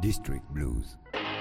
District Blues.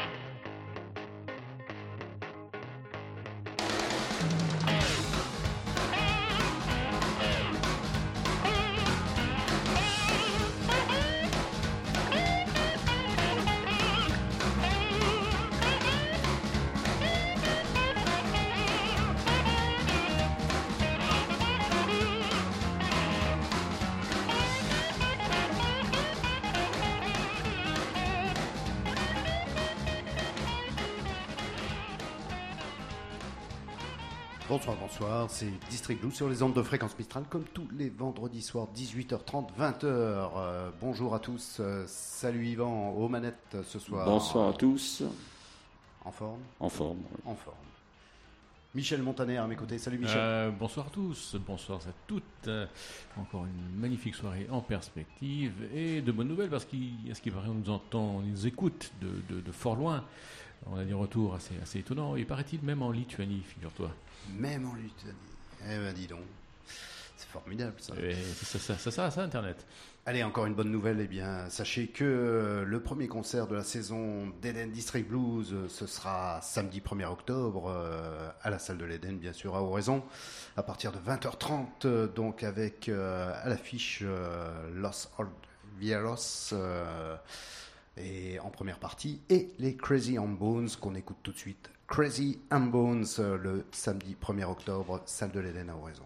Bonsoir, c'est District Blues sur les ondes de fréquence Mistral, comme tous les vendredis soirs, 18h30, 20h. Bonjour à tous, salut Yvan, aux manettes ce soir. Bonsoir à tous. En forme ? En forme, oui. En forme. Michel Montaner à mes côtés, salut Michel. Bonsoir à tous, bonsoir à toutes. Encore une magnifique soirée en perspective et de bonnes nouvelles parce qu'à ce qui paraît, on nous écoute de fort loin. On a des retours assez étonnants, et paraît-il même en Lituanie, figure-toi. Même en Lituanie. Eh ben dis donc, c'est formidable ça. C'est ça, Internet. Allez, encore une bonne nouvelle. Eh bien, sachez que le premier concert de la saison d'Eden District Blues, ce sera samedi 1er octobre à la salle de l'Eden, bien sûr, à Oraison, à partir de 20h30, donc avec à l'affiche Los Olvieros et en première partie, et les Crazy Bones qu'on écoute tout de suite. Crazy Bones, le samedi 1er octobre, salle de l'Eden à Oraison.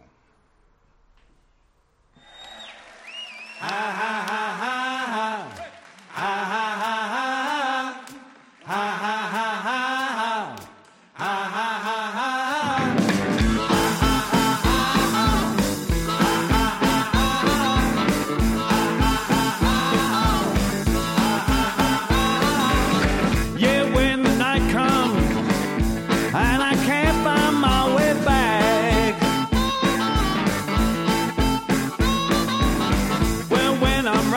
I'm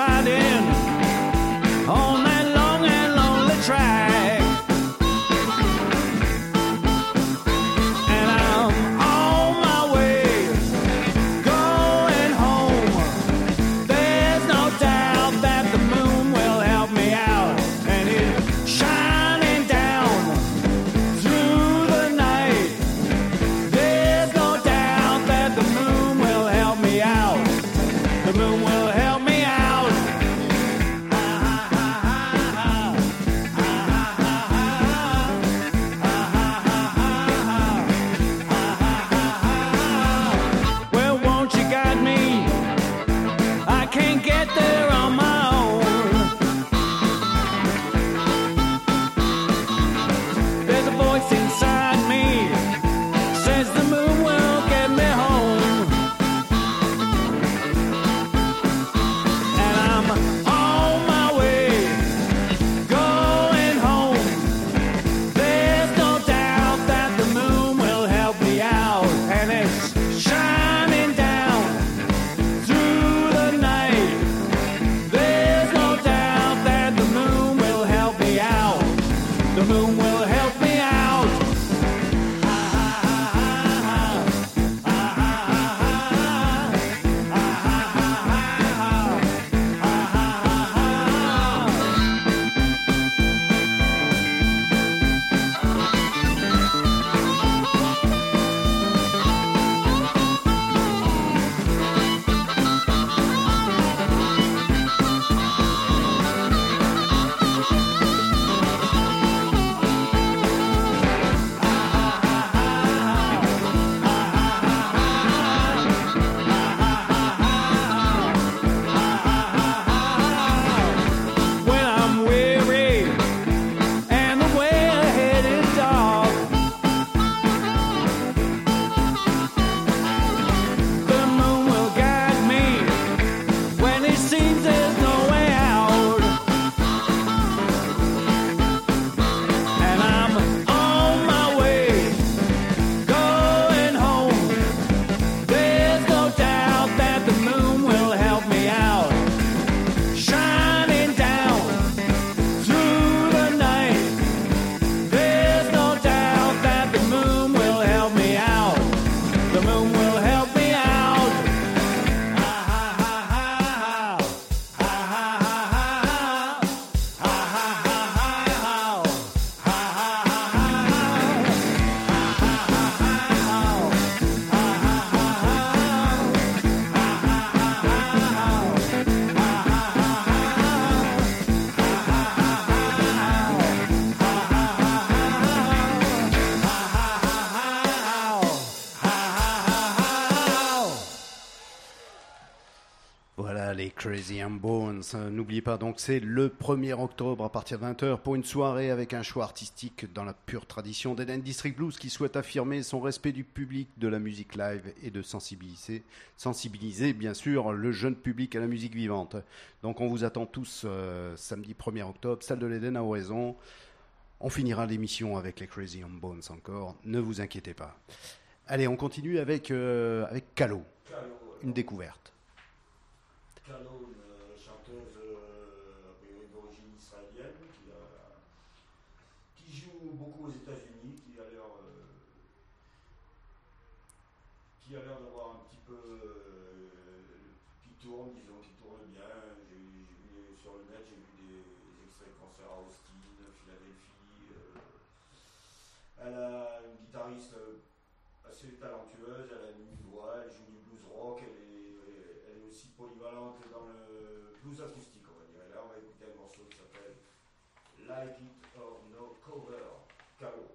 Crazy and Bones. N'oubliez pas, donc c'est le 1er octobre à partir de 20h pour une soirée avec un choix artistique dans la pure tradition d'Eden District Blues qui souhaite affirmer son respect du public, de la musique live et de sensibiliser bien sûr le jeune public à la musique vivante. Donc on vous attend tous samedi 1er octobre, salle de l'Eden à Oraison. On finira l'émission avec les Crazy and Bones encore, ne vous inquiétez pas. Allez, on continue avec Calo, une découverte. Calo, une chanteuse a priori d'origine israélienne qui joue beaucoup aux États-Unis, qui a l'air d'avoir un petit peu qui tourne bien. J'ai vu sur le net, j'ai vu des extraits de concerts à Austin, Philadelphie. Elle a une guitariste assez talentueuse, elle a une voix, elle joue du blues rock, elle est aussi polyvalente dans le blues acoustique, on va dire. Et là, on va écouter un morceau qui s'appelle Like It or No Cover, Calo.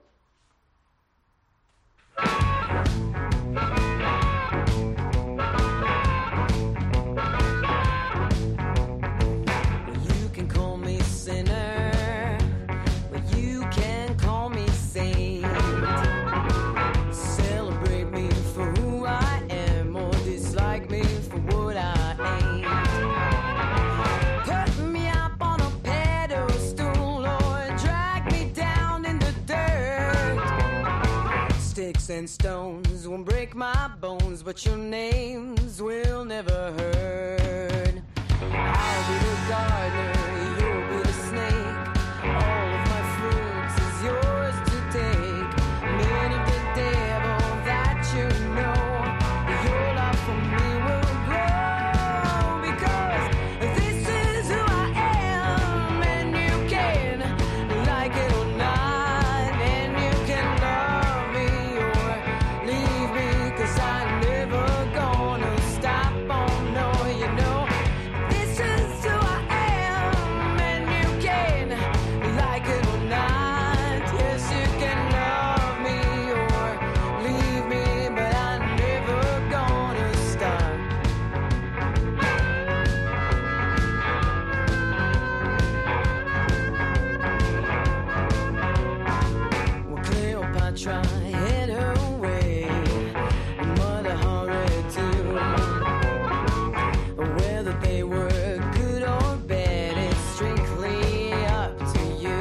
You can call me sinner, but you can call me saint. Celebrate me for who I am, or dislike me for what I ain't. Put me up on a pedestal, or drag me down in the dirt. Sticks and stones won't break my bones, but your names will never hurt. I'll be the gardener, you'll be the snake. All of my fruits is yours to take. Men of the devil that you know, your love for me will grow. Because this is who I am, and you can like it or not. And you can love me or leave me, 'cause I'm never gonna stop. Oh no, you know. This is who I am, and you can like it or not. Yes, you can love me or leave me, but I'm never gonna stop. Well, Cleopatra had her way, Mother Horror too. Whether they were good or bad, it's strictly up to you.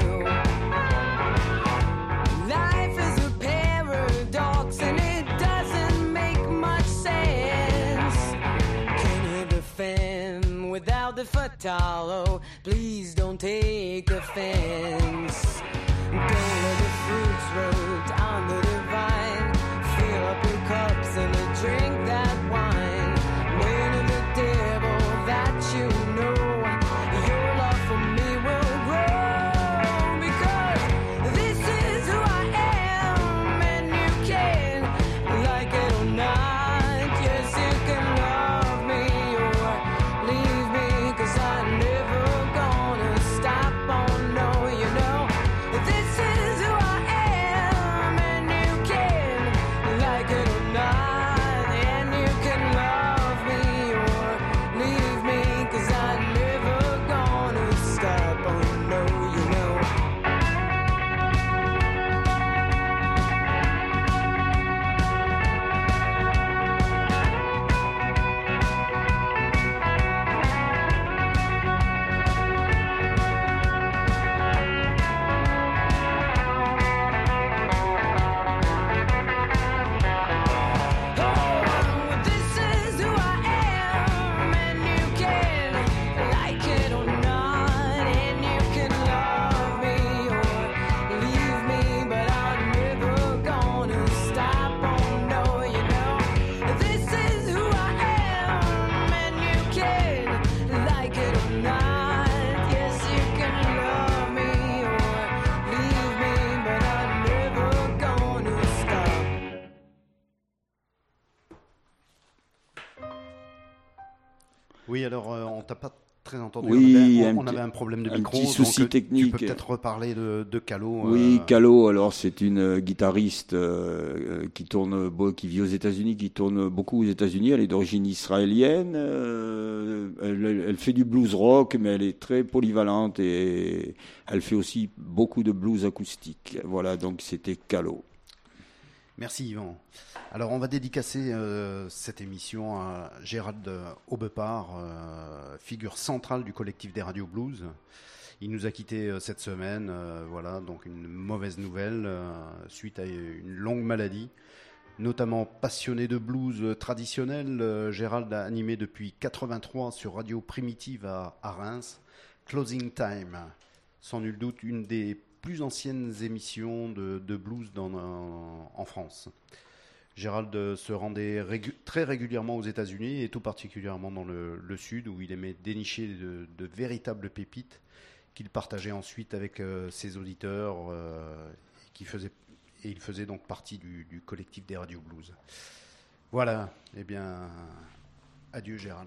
Life is a paradox and it doesn't make much sense. Can't have the femme without the fatale. Oh, please don't take offense. Don't let the fruits rot on the divine. Fill up your cups and drink that wine. Men of the devil that you know, your love for me will grow. Because this is who I am, and you can like it or not. Yes, you can love me or leave me, 'cause I'm never gonna stop. Oh no, you know. This is who I am, and you can like it or not. And you can love me or leave me, 'cause I'm never gonna stop. Oh no, you know. Oh, this is who I am, and you can like it or not. And you can love me or leave me, but I'm never gonna stop. Oh no, you know. This is who I am, and you can like it or not. Yes, you can love me or leave me, but I'm never gonna stop. Oui, alors on t'a pas très entendu. Oui, on avait un problème de micro. Petit souci donc, technique. Tu peux peut-être reparler de Calo. Oui, Calo, alors c'est une guitariste qui vit aux États-Unis, qui tourne beaucoup aux États-Unis. Elle est d'origine israélienne. Elle fait du blues rock, mais elle est très polyvalente et elle fait aussi beaucoup de blues acoustique. Voilà, donc c'était Calo. Merci Yvan. Alors on va dédicacer cette émission à Gérald Aubepard, figure centrale du collectif des radios blues. Il nous a quittés cette semaine, voilà, donc une mauvaise nouvelle suite à une longue maladie. Notamment passionné de blues traditionnel, Gérald a animé depuis 83 sur Radio Primitive à Reims, Closing Time, sans nul doute une des plus anciennes émissions de blues en France. Gérald se rendait très régulièrement aux États-Unis et tout particulièrement dans le sud où il aimait dénicher de véritables pépites qu'il partageait ensuite avec ses auditeurs et il faisait donc partie du collectif des radios blues. Voilà, eh bien, adieu Gérald.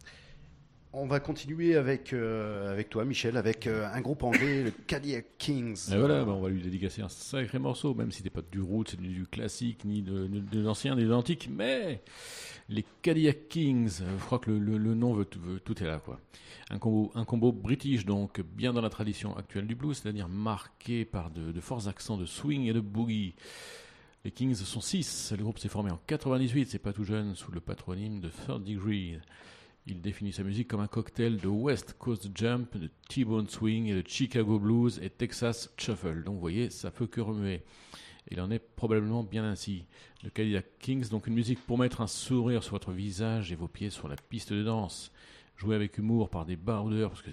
On va continuer avec toi, Michel, avec un groupe anglais, le Cadillac Kings. Et voilà, on va lui dédicacer un sacré morceau, même si c'était pas du roots, c'est du classique, ni de l'ancien, ni de l'antique, mais les Cadillac Kings, je crois que le nom veut tout est là, quoi. Un combo british, donc bien dans la tradition actuelle du blues, c'est-à-dire marqué par de forts accents de swing et de boogie. Les Kings sont 6, le groupe s'est formé en 98, c'est pas tout jeune, sous le patronyme de Third Degree. Il définit sa musique comme un cocktail de West Coast Jump, de T-Bone Swing et de Chicago Blues et Texas Shuffle. Donc vous voyez, ça peut que remuer. Il en est probablement bien ainsi. Le Cadillac Kings, donc une musique pour mettre un sourire sur votre visage et vos pieds sur la piste de danse. Jouée avec humour par des baroudeurs, parce que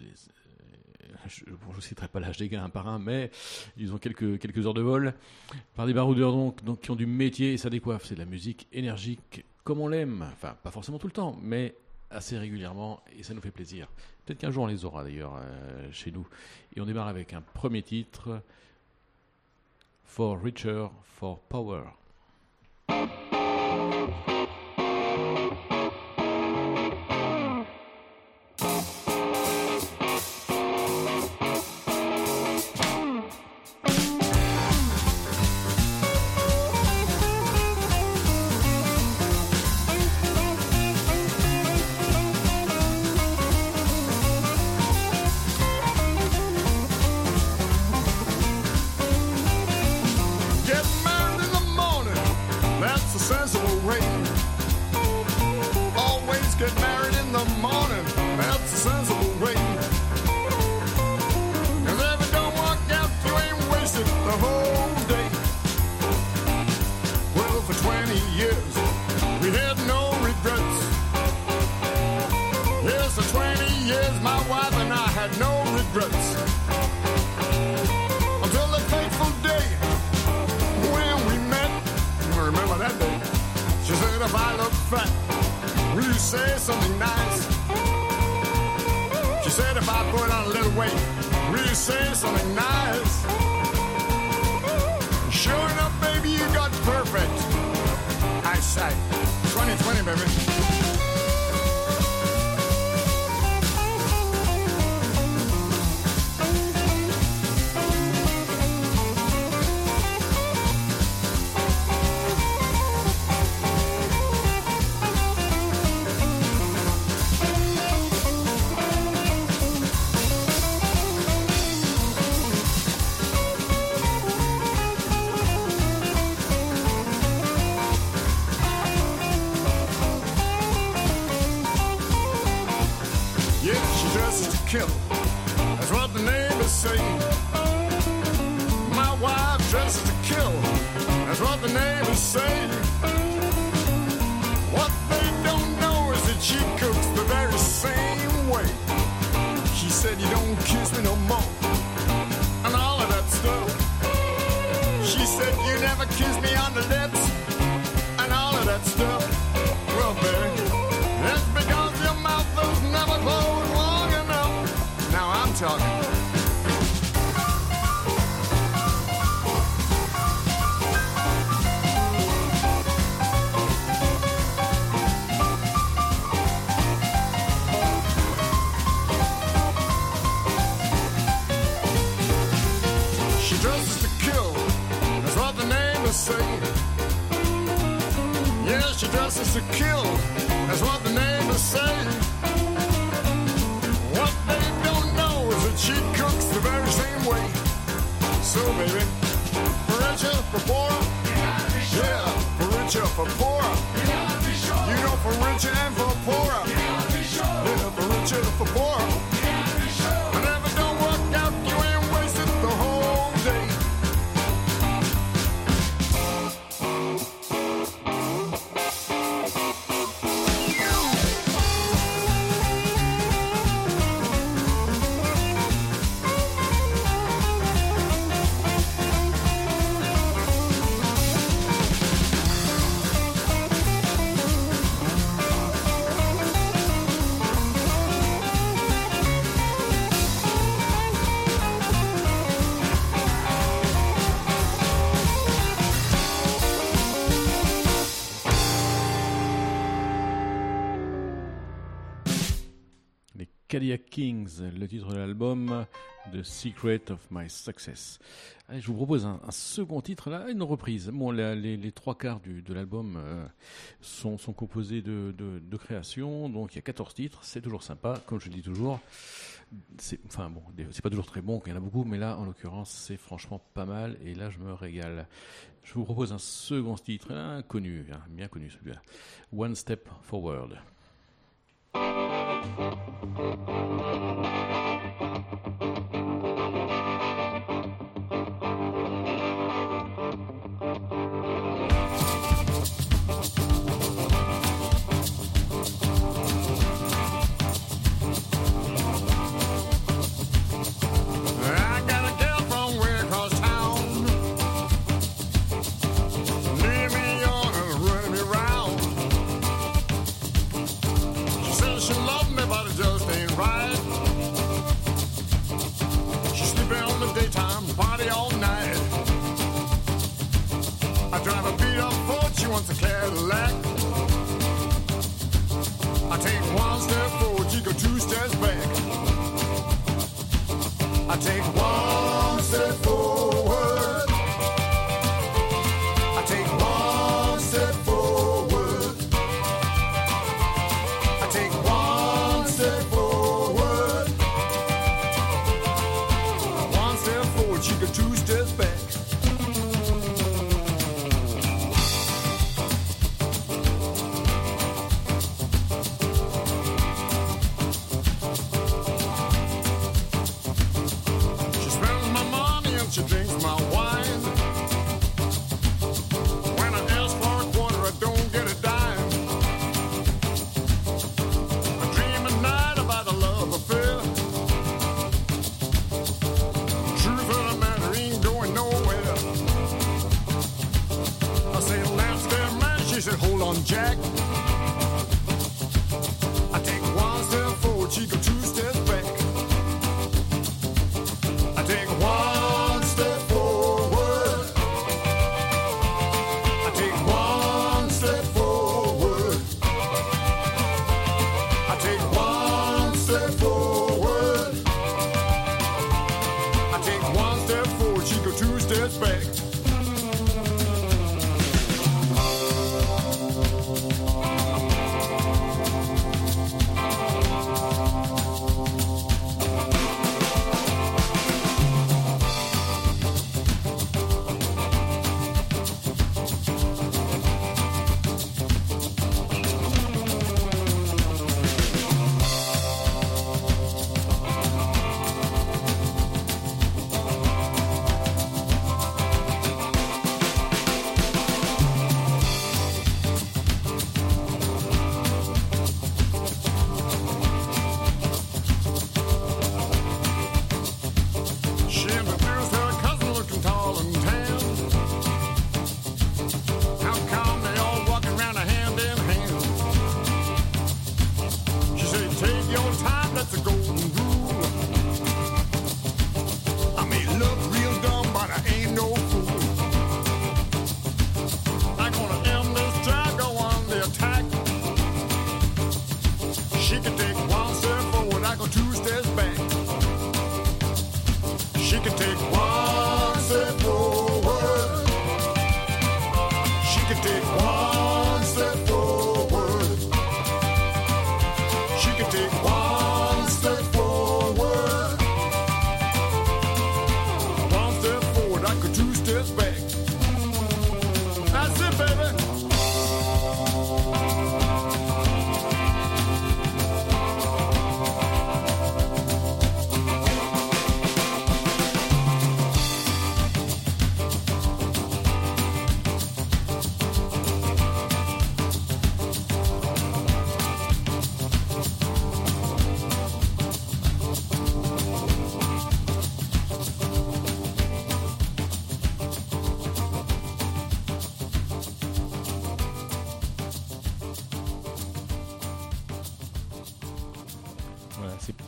je ne citerai pas l'âge des gars un par un, mais ils ont quelques heures de vol. Par des baroudeurs donc qui ont du métier et ça décoiffe. C'est de la musique énergique comme on l'aime. Enfin, pas forcément tout le temps, mais assez régulièrement et ça nous fait plaisir. Peut-être qu'un jour on les aura d'ailleurs chez nous. Et on démarre avec un premier titre, For Richer, For Power. say. Yeah, she dresses to kill, that's what the neighbors say. What they don't know is that she cooks the very same way. So baby, for richer, for poorer, yeah, for richer, for poorer, you know, for richer and for poorer, yeah, for richer, for poorer. And if it don't work out, you ain't wasted the whole day. Cadillac Kings, le titre de l'album The Secret of My Success. Allez, je vous propose un second titre, là, une reprise. Bon, les trois quarts de l'album sont composés de créations, donc il y a 14 titres, c'est toujours sympa, comme je dis toujours. C'est pas toujours très bon, il y en a beaucoup, mais là, en l'occurrence, c'est franchement pas mal, et là, je me régale. Je vous propose un second titre, inconnu, bien connu celui-là. One Step Forward. A Cadillac. I take one step forward, you go two steps back. I take one step forward. I take one step forward. I take one step forward. One step forward, you go two steps back. She drinks my wine. When I ask for a quarter, I don't get a dime. I dream at night about a love affair. Truth of the matter ain't going nowhere. I say, let's get mad. She said, hold on, Jack. I take one step forward, she go two steps back. I take one step forward. I take one step forward. I take one step forward. I take one step forward, she go two steps back.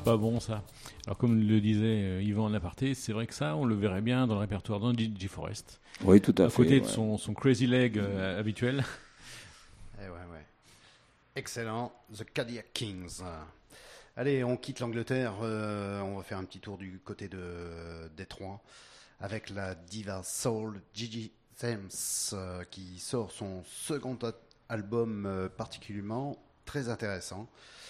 pas bon ça. Alors comme le disait Yvan en aparté, c'est vrai que ça, on le verrait bien dans le répertoire d'un Gigi Forrest. Oui, tout à fait. côté de ouais. son Crazy Leg habituel. Eh ouais. Excellent, The Cadillac Kings. Allez, on quitte l'Angleterre, on va faire un petit tour du côté de Détroit avec la diva soul Gigi Thames qui sort son second album particulièrement très intéressant.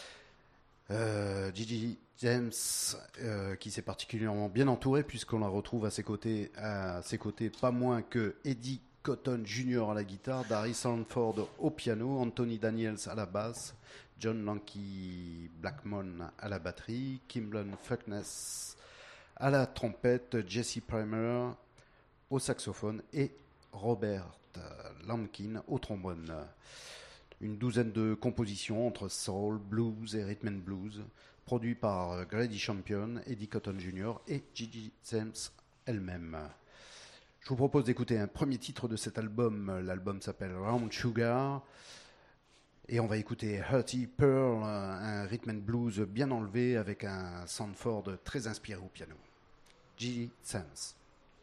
Gigi Thames qui s'est particulièrement bien entouré puisqu'on la retrouve à ses côtés pas moins que Eddie Cotton Jr. à la guitare, Darry Sanford au piano, Anthony Daniels à la basse, John Lanky Blackmon à la batterie, Kimblon Fuckness à la trompette, Jesse Primer au saxophone et Robert Lampkin au trombone. Une douzaine de compositions entre soul, blues et rhythm and blues, produit par Grady Champion, Eddie Cotton Jr. et Gigi Thames elle-même. Je vous propose d'écouter un premier titre de cet album. L'album s'appelle Round Sugar. Et on va écouter Hurty Pearl, un rhythm and blues bien enlevé avec un Sanford très inspiré au piano. Gigi Thames.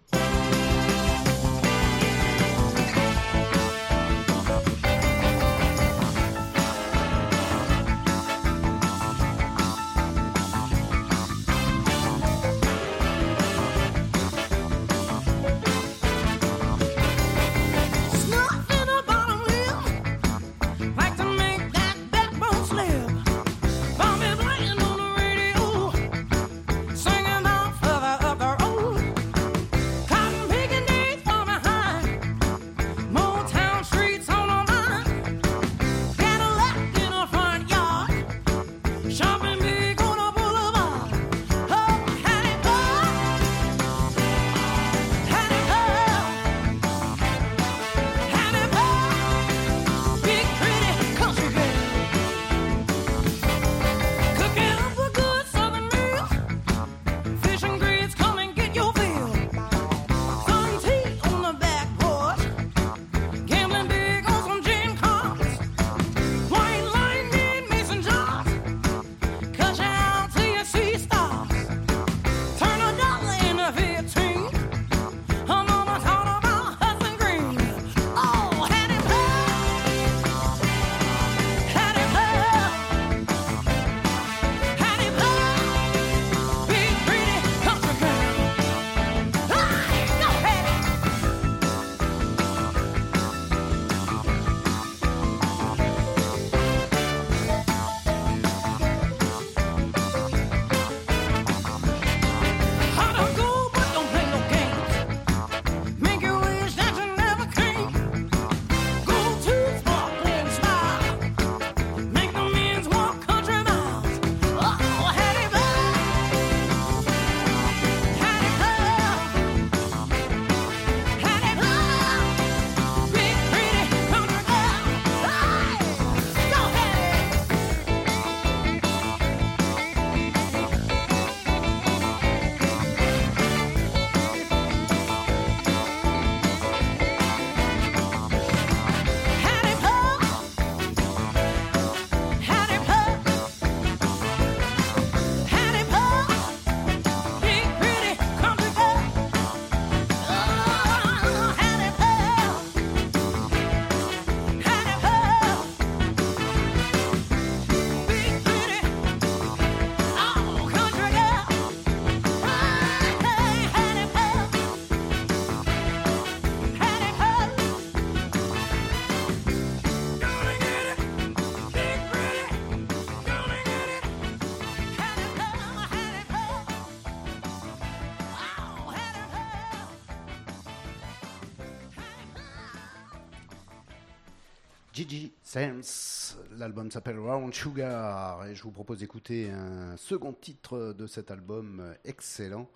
Gigi Thames, l'album s'appelle Round Sugar et je vous propose d'écouter un second titre de cet album excellent.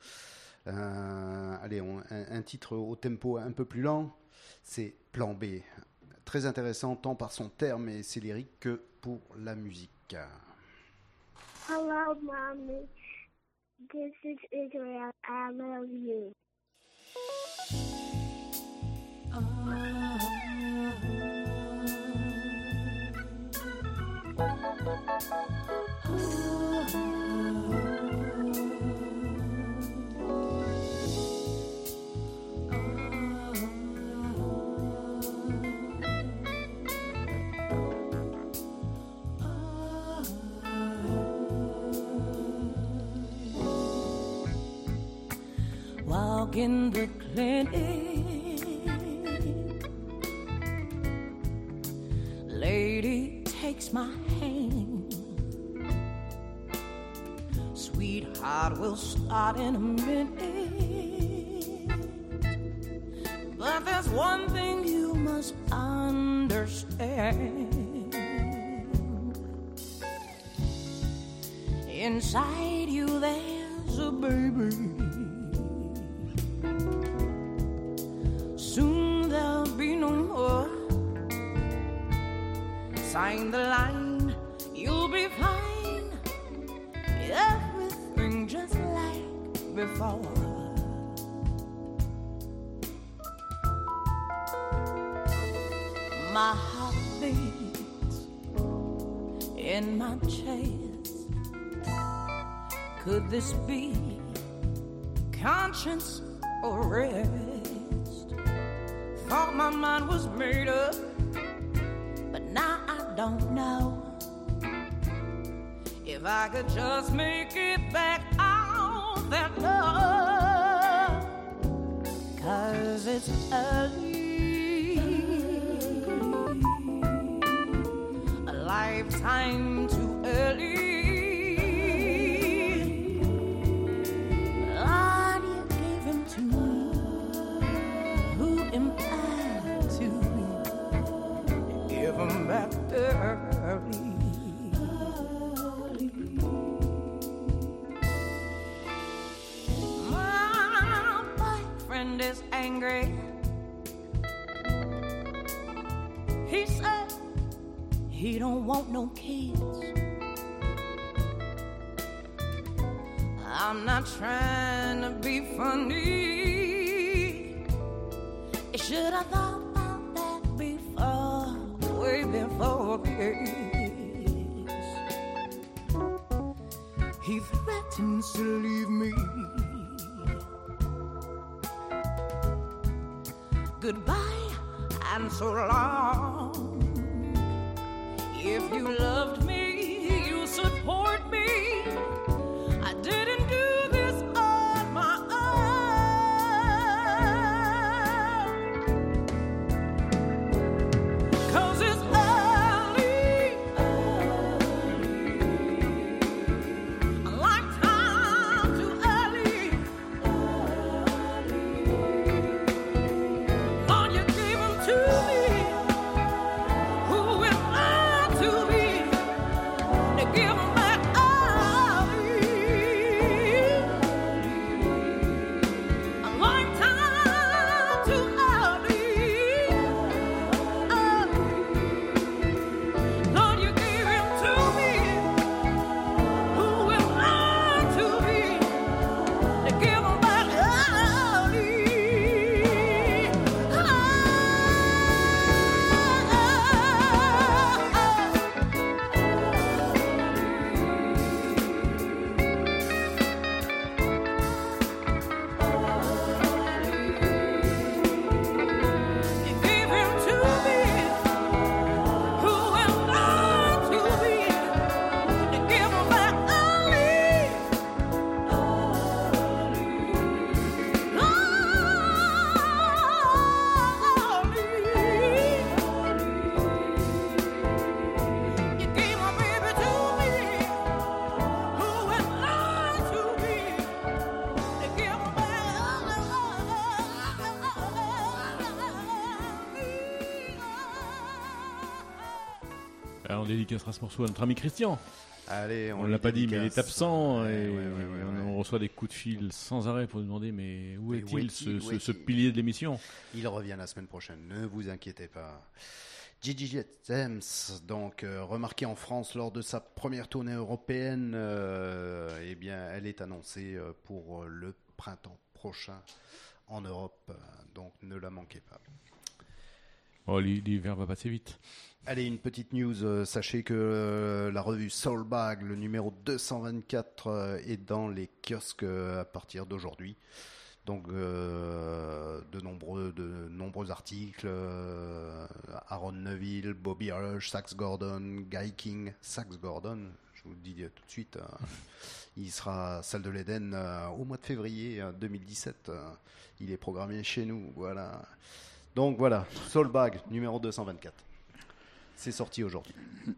Allez, un titre au tempo un peu plus lent, c'est Plan B. Très intéressant tant par son terme et ses lyriques que pour la musique. Hello, Mommy. This is Israel. I love you. walk in the clinic. Lady takes my hand. Sweetheart, we'll start in a minute. But there's one thing you must understand. Inside you there's a baby. Soon there'll be no more. Sign the line, you'll be fine. Everything just like before. My heart beats in my chest. Could this be conscience or rest? Thought my mind was made up, but now I don't know if I could just make it back out that door. 'Cause it's early, a lifetime too early. Lord, you gave him to me. Who am I to give him back early? My boyfriend is angry. He said he don't want no kids. I'm not trying to be funny. You should have thought about that before, way before this. He threatens to leave me. Goodbye and so long. If you loved me, you support me. I didn't do this on my own. 'Cause it's early, a lifetime too early. Lord, you gave him to me. Who am I to be to give him back early? A lifetime too early. Lord, you gave him to me. Who am I to be to give him back early? You gave him to me. Who am I to be to give him back early? You gave my baby to me. Who am I to be to give him back Alors, on dédicacera ce morceau à notre ami Christian. Allez, On l'a pas dit, mais il est dédicace. absent et Ouais, on reçoit des coups de fil sans arrêt pour nous demander mais où Mais est-il où est-il, où ce est-il pilier de l'émission? Il revient la semaine prochaine, ne vous inquiétez pas. Gigi James, donc remarquée en France lors de sa première tournée européenne, eh bien, elle est annoncée pour le printemps prochain en Europe, donc ne la manquez pas. Oh, l'hiver va passer vite. Allez, une petite news. Sachez que la revue Soulbag, le numéro 224, est dans les kiosques à partir d'aujourd'hui. Donc, de nombreux articles. Aaron Neville, Bobby Rush, Sax Gordon, Guy King. Sax Gordon, je vous le dis tout de suite. Il sera à Salle de l'Éden au mois de février 2017. Il est programmé chez nous. Voilà. Donc voilà, Soulbag numéro 224. C'est sorti aujourd'hui.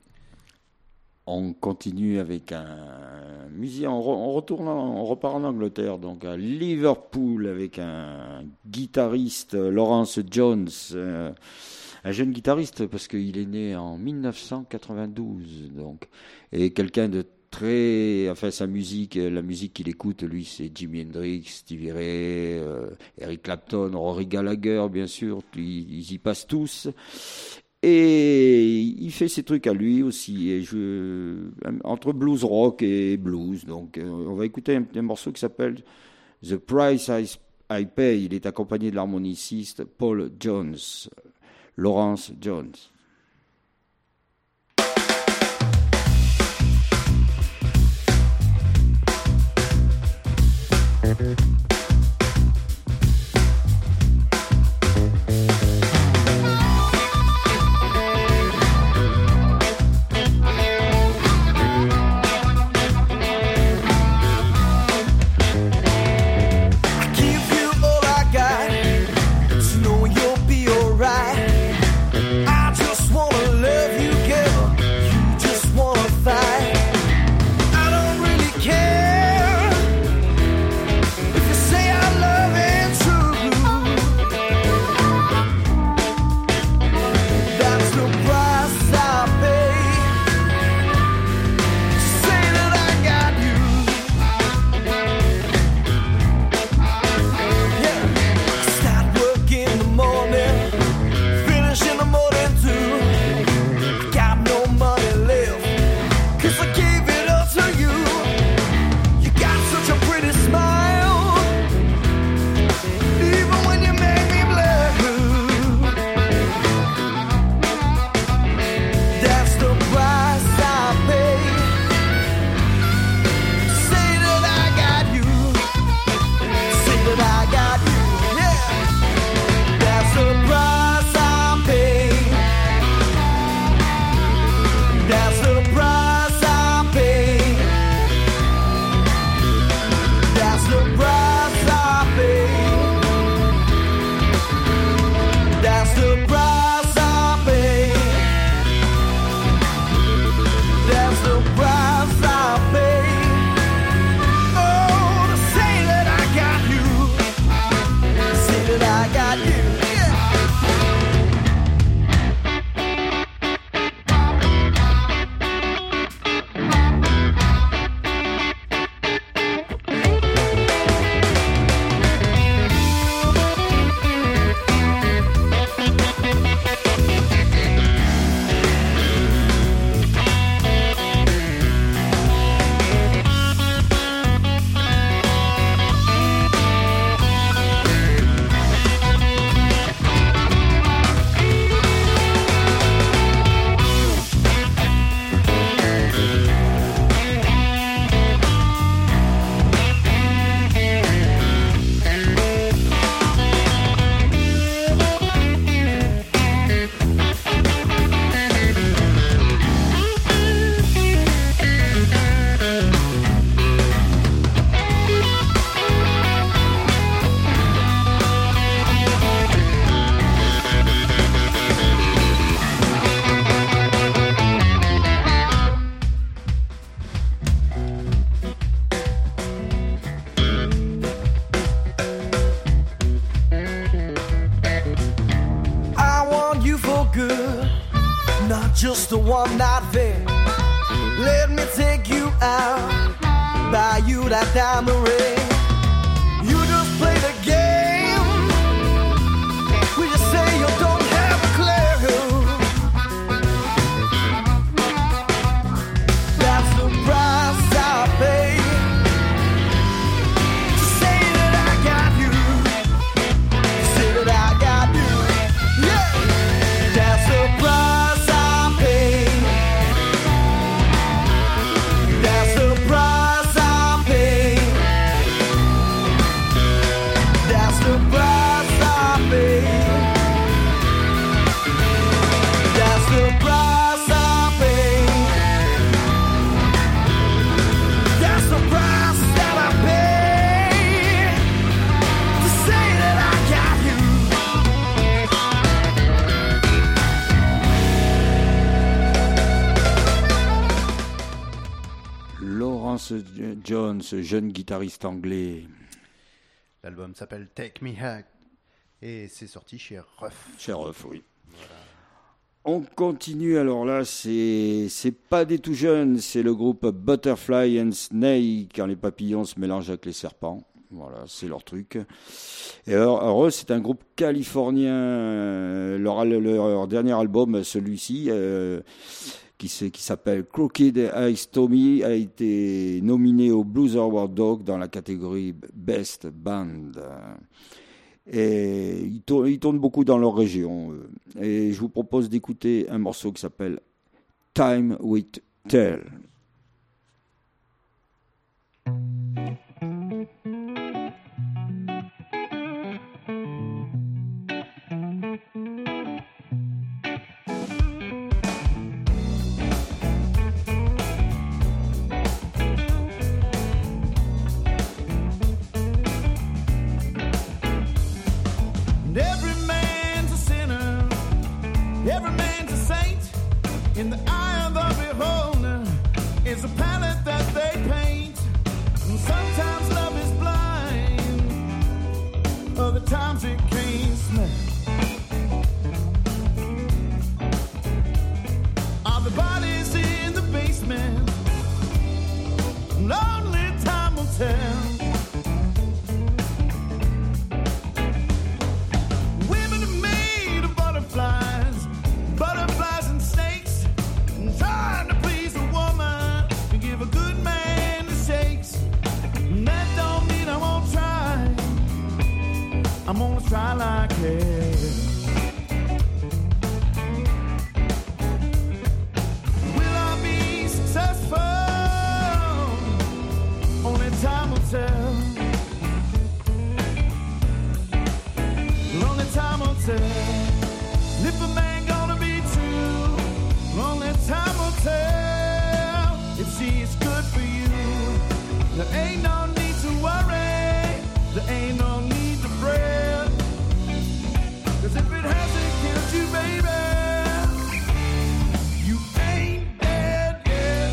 On continue avec un musicien. On repart en Angleterre, donc à Liverpool, avec un guitariste, Lawrence Jones. Un jeune guitariste parce qu'il est né en 1992, donc, et quelqu'un de très, enfin sa musique, la musique qu'il écoute, lui, c'est Jimi Hendrix, Stevie Ray, Eric Clapton, Rory Gallagher, bien sûr, ils y passent tous. Et il fait ses trucs à lui aussi, et entre blues rock et blues. Donc, on va écouter un morceau qui s'appelle The Price I Pay. Il est accompagné de l'harmoniciste Paul Jones. Lawrence Jones. Just a one night thing. Let me take you out, buy you that diamond ring. You just play the game. We just say you don't have a clue. That's the price I pay to say that I got you, to say that I got you. Yeah, that's the price. That's the price I pay. Lance John, ce jeune guitariste anglais. L'album s'appelle Take Me Hack et c'est sorti chez Ruff. Chez Ruff, oui. Voilà. On continue, alors là, c'est pas des tout jeunes, c'est le groupe Butterfly and Snake, quand les papillons se mélangent avec les serpents. Voilà, c'est leur truc. Et alors eux, c'est un groupe californien. Leur dernier album, celui-ci, qui s'appelle Crooked Eyes Tommy, a été nominé au Blues Award Dog dans la catégorie Best Band. Et ils tournent beaucoup dans leur région. Et je vous propose d'écouter un morceau qui s'appelle Time Will Tell. In the eye of the beholder is a palette that they paint. And sometimes love is blind, other times it can't smell. Are the bodies in the basement? Only time will tell. Women are made of butterflies, butterflies and snakes. Trying to please a woman and give a good man the shakes. And that don't mean I won't try. I'm gonna try like hell. Will I be successful? Only time will tell. Only time will tell. If a man gonna be true, only time will tell. If she's good for you, there ain't no need to worry, there ain't no need to fret. 'Cause if it hasn't killed you, baby, you ain't dead yet.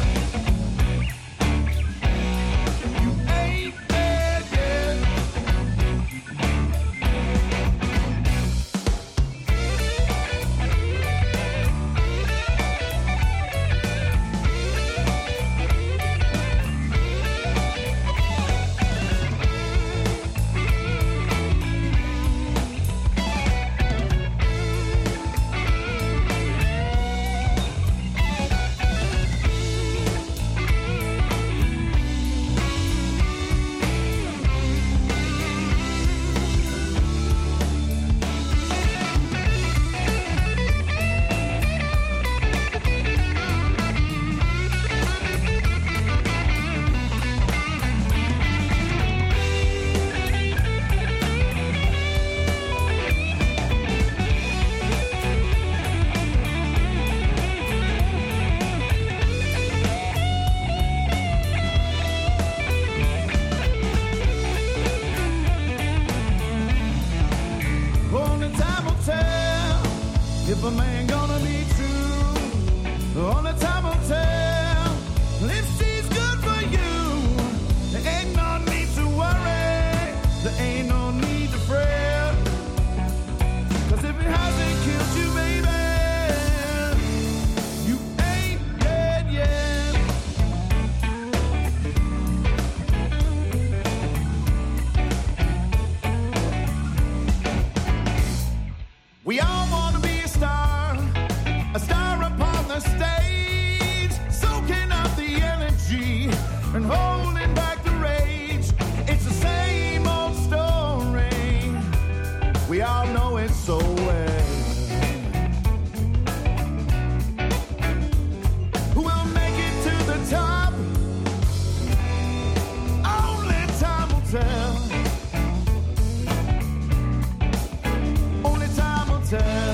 You ain't dead yet. If a man gonna be true, only time will tell. If she's good for you, there ain't no need to worry, there ain't no need to fret. 'Cause if it hasn't killed you, baby, you ain't dead yet. We all wanna be a star upon the stage, soaking up the energy and holding back the rage. It's the same old story, we all know it so well. Who will make it to the top? Only time will tell. Only time will tell.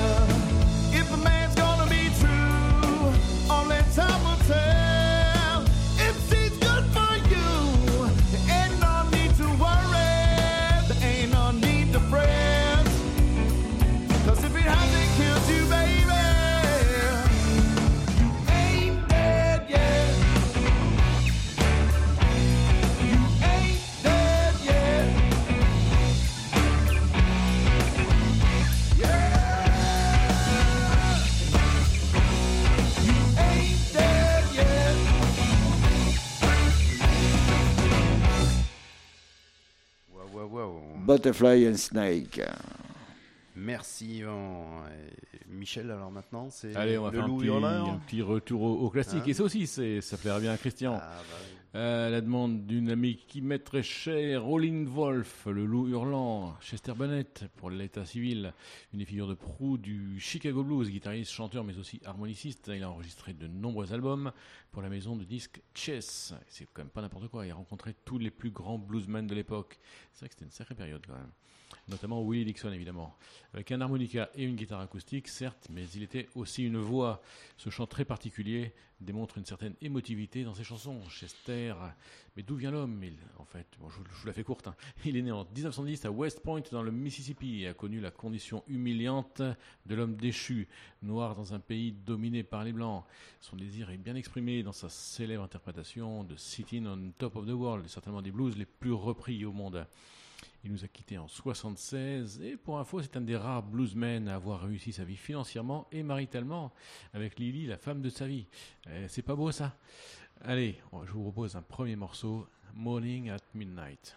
wow. Butterfly and Snake. Merci Yvan. Et Michel, alors maintenant, c'est Allez, on va le faire loup hurleur. un petit retour au classique. Hein, et ça aussi, ça plairait bien à Christian. Ah, bah oui. La demande d'une amie qui mettrait cher, Howlin' Wolf, le loup hurlant, Chester Bennett pour l'état civil, une des figures de proue du Chicago Blues, guitariste, chanteur mais aussi harmoniciste. Il a enregistré de nombreux albums pour la maison de disques Chess. C'est quand même pas n'importe quoi, il a rencontré tous les plus grands bluesmen de l'époque. C'est vrai que c'était une sacrée période quand même. Notamment Willie Dixon évidemment, avec un harmonica et une guitare acoustique certes, mais il était aussi une voix. Ce chant très particulier démontre une certaine émotivité dans ses chansons. Chester, mais d'où vient l'homme? En fait, bon, je vous la fais courte, hein. Il est né en 1910 à West Point dans le Mississippi et a connu la condition humiliante de l'homme déchu, noir dans un pays dominé par les blancs. Son désir est bien exprimé dans sa célèbre interprétation de Sitting on Top of the World, certainement des blues les plus repris au monde. Il nous a quittés en 1976 et pour info, c'est un des rares bluesmen à avoir réussi sa vie financièrement et maritalement avec Lily, la femme de sa vie. C'est pas beau ça? Allez, je vous propose un premier morceau, Morning at Midnight.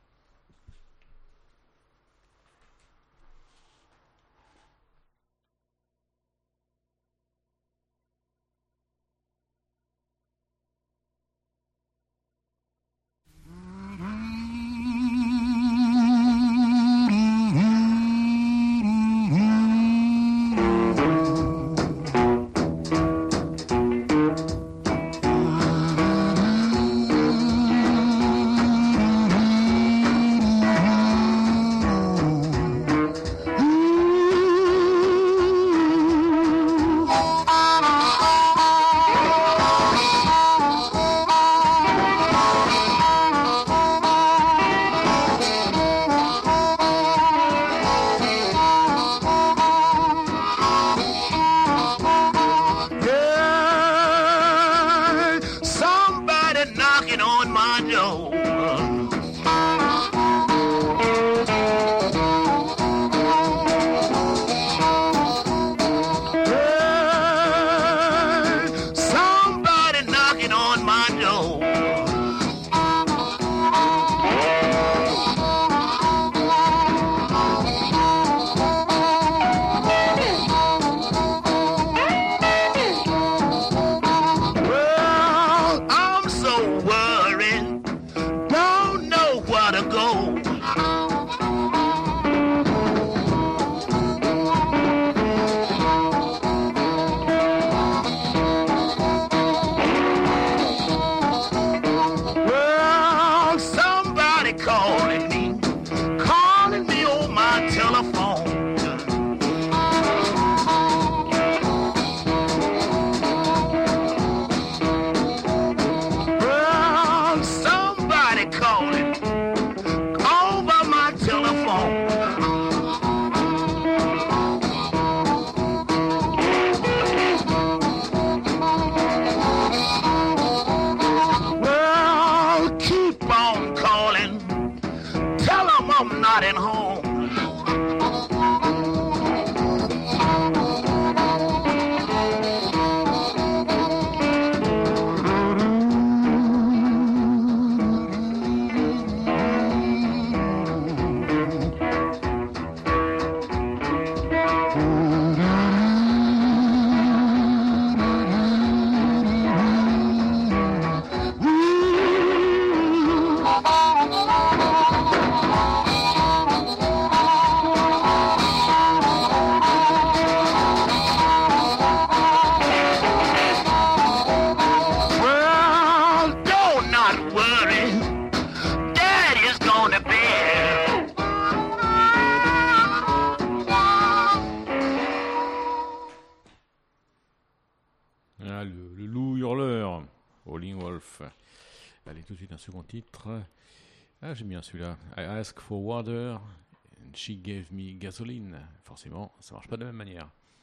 Allez, tout de suite un second titre. Ah, j'aime bien celui-là. I asked for water and she gave me gasoline. Forcément, ça marche pas de la même manière.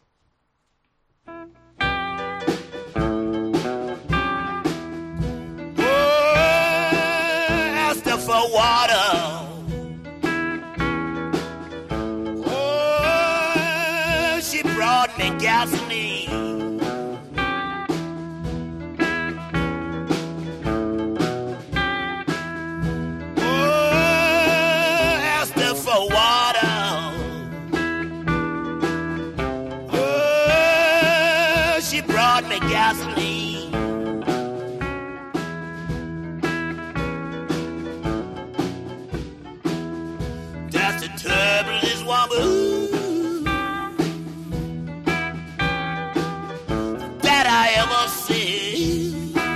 Oh, asked her for water. Oh, she brought me gasoline. the troublest woman that I ever see.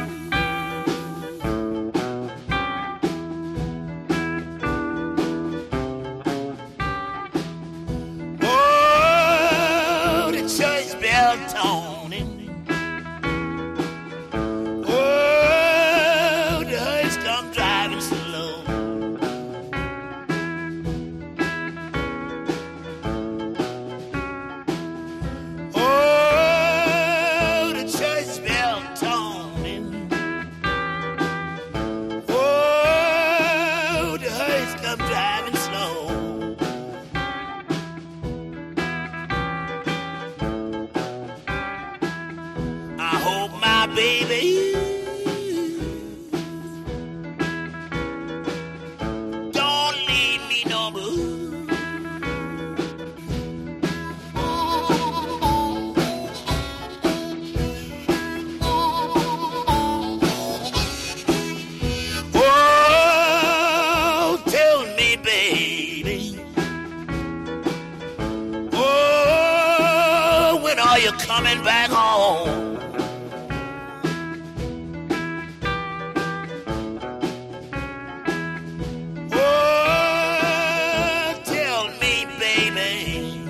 Oh, the church bell toning. Oh, the hearse come driving slow. Oh, the church bell toning. Oh, the hearse come driving slow. I hope my baby don't leave me no more. Oh, tell me, baby. Oh, when are you coming back home? Oh, tell me, baby.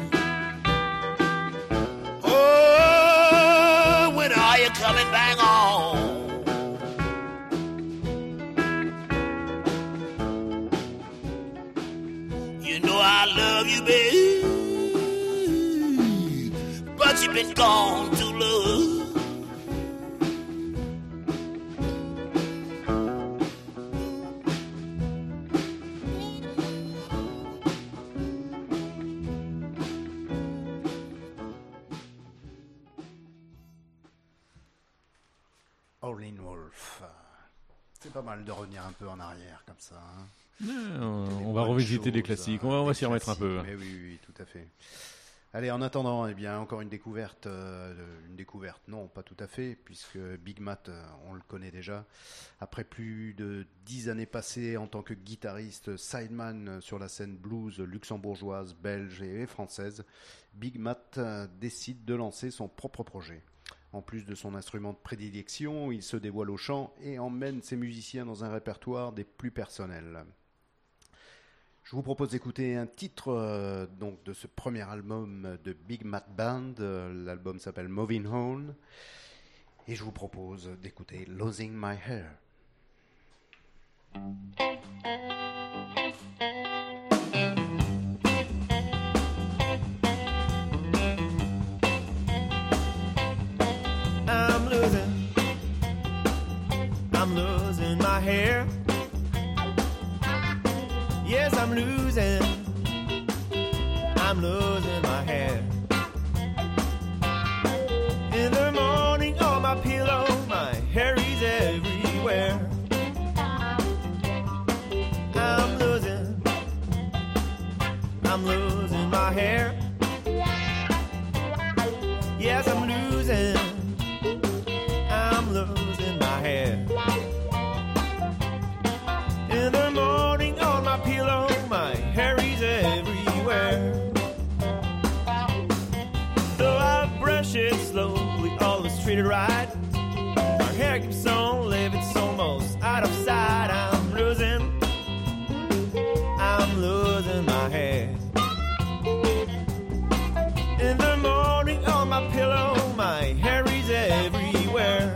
Oh, when are you coming back home? You know I love you, baby, but you've been gone too long. Howlin' Wolf. C'est pas mal de revenir un peu en arrière comme ça. Hein. On va revisiter des classiques, on va s'y remettre un peu. Mais oui, tout à fait. Allez, en attendant, eh bien, encore une découverte. Non, pas tout à fait, puisque Big Matt, on le connaît déjà. Après plus de 10 années passées en tant que guitariste sideman sur la scène blues luxembourgeoise, belge et française, Big Matt décide de lancer son propre projet. En plus de son instrument de prédilection, il se dévoile au chant et emmène ses musiciens dans un répertoire des plus personnels. Je vous propose d'écouter un titre donc de ce premier album de Big Matt Band. L'album s'appelle Moving On. Et je vous propose d'écouter Losing My Hair. I'm losing my hair. Yes, I'm losing my hair. In the morning on my pillow, my hair is everywhere. I'm losing my hair. Yes, I'm losing my hair. In the morning on my pillow, my hair is everywhere. Though I brush it slowly, always treat it right, my hair keeps on living so most out of sight. I'm losing my hair. In the morning on my pillow, my hair is everywhere.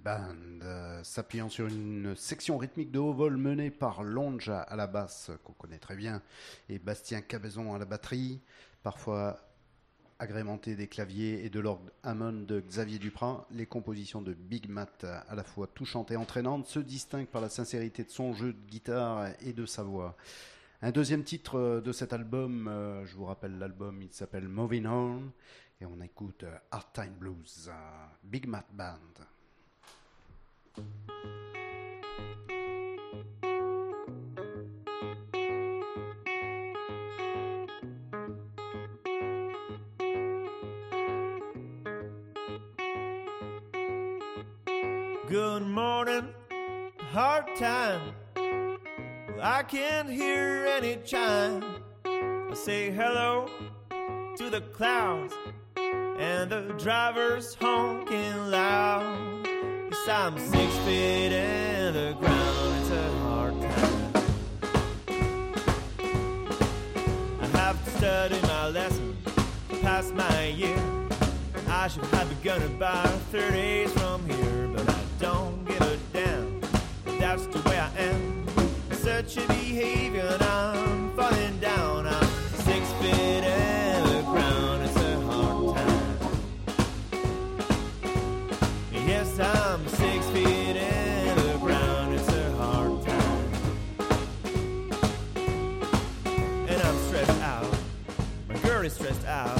Band, s'appuyant sur une section rythmique de haut vol menée par Lonja à la basse, qu'on connaît très bien, et Bastien Cabezon à la batterie, parfois agrémenté des claviers et de l'orgue Hammond de Xavier Duprat. Les compositions de Big Matt, à la fois touchantes et entraînantes, se distinguent par la sincérité de son jeu de guitare et de sa voix. Un deuxième titre de cet album, je vous rappelle l'album, il s'appelle Moving On, et on écoute Hard Time Blues, Big Matt Band. Good morning, hard time. Well, I can't hear any chime. I say hello to the clouds and the driver's honking loud. Yes, I'm 6 feet in the ground. It's a hard time. I have to study my lesson, pass my year. I should have begun about 30 days from here, but I don't give a damn. That's the way I am. Such a behavior, and I'm falling down. I'm 6 feet in the ground. It's a hard time. Yes, I'm 6 feet in the ground. It's a hard time. And I'm stressed out. My girl is stressed out.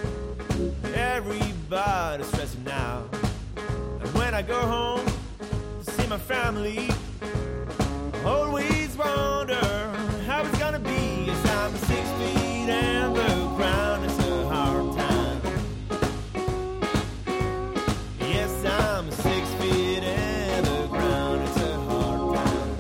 Everybody's stressing out. And when I go home to see my family, I always wonder how it's gonna be. Yes, I'm 6 feet in the ground. It's a hard time. Yes, I'm 6 feet in the ground. It's a hard time.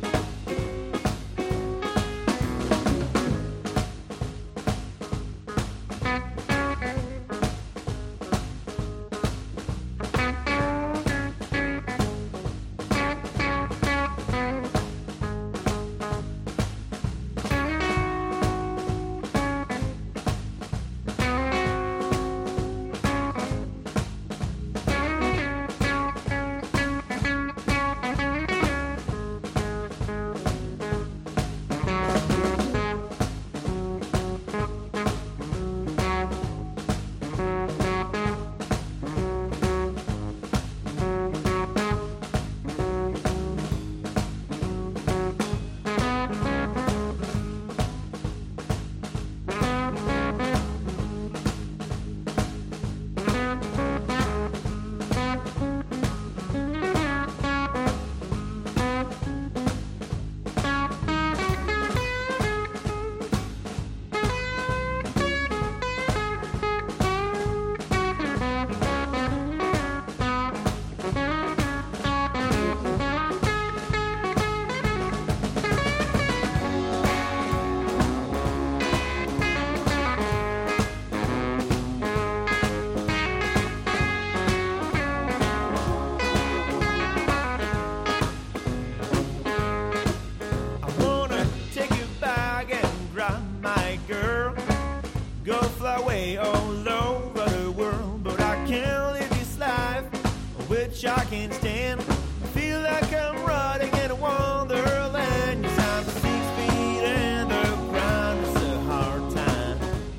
which I can't stand. I feel like I'm riding in a wonderland. Yes, I'm 6 feet in the ground. It's a hard time.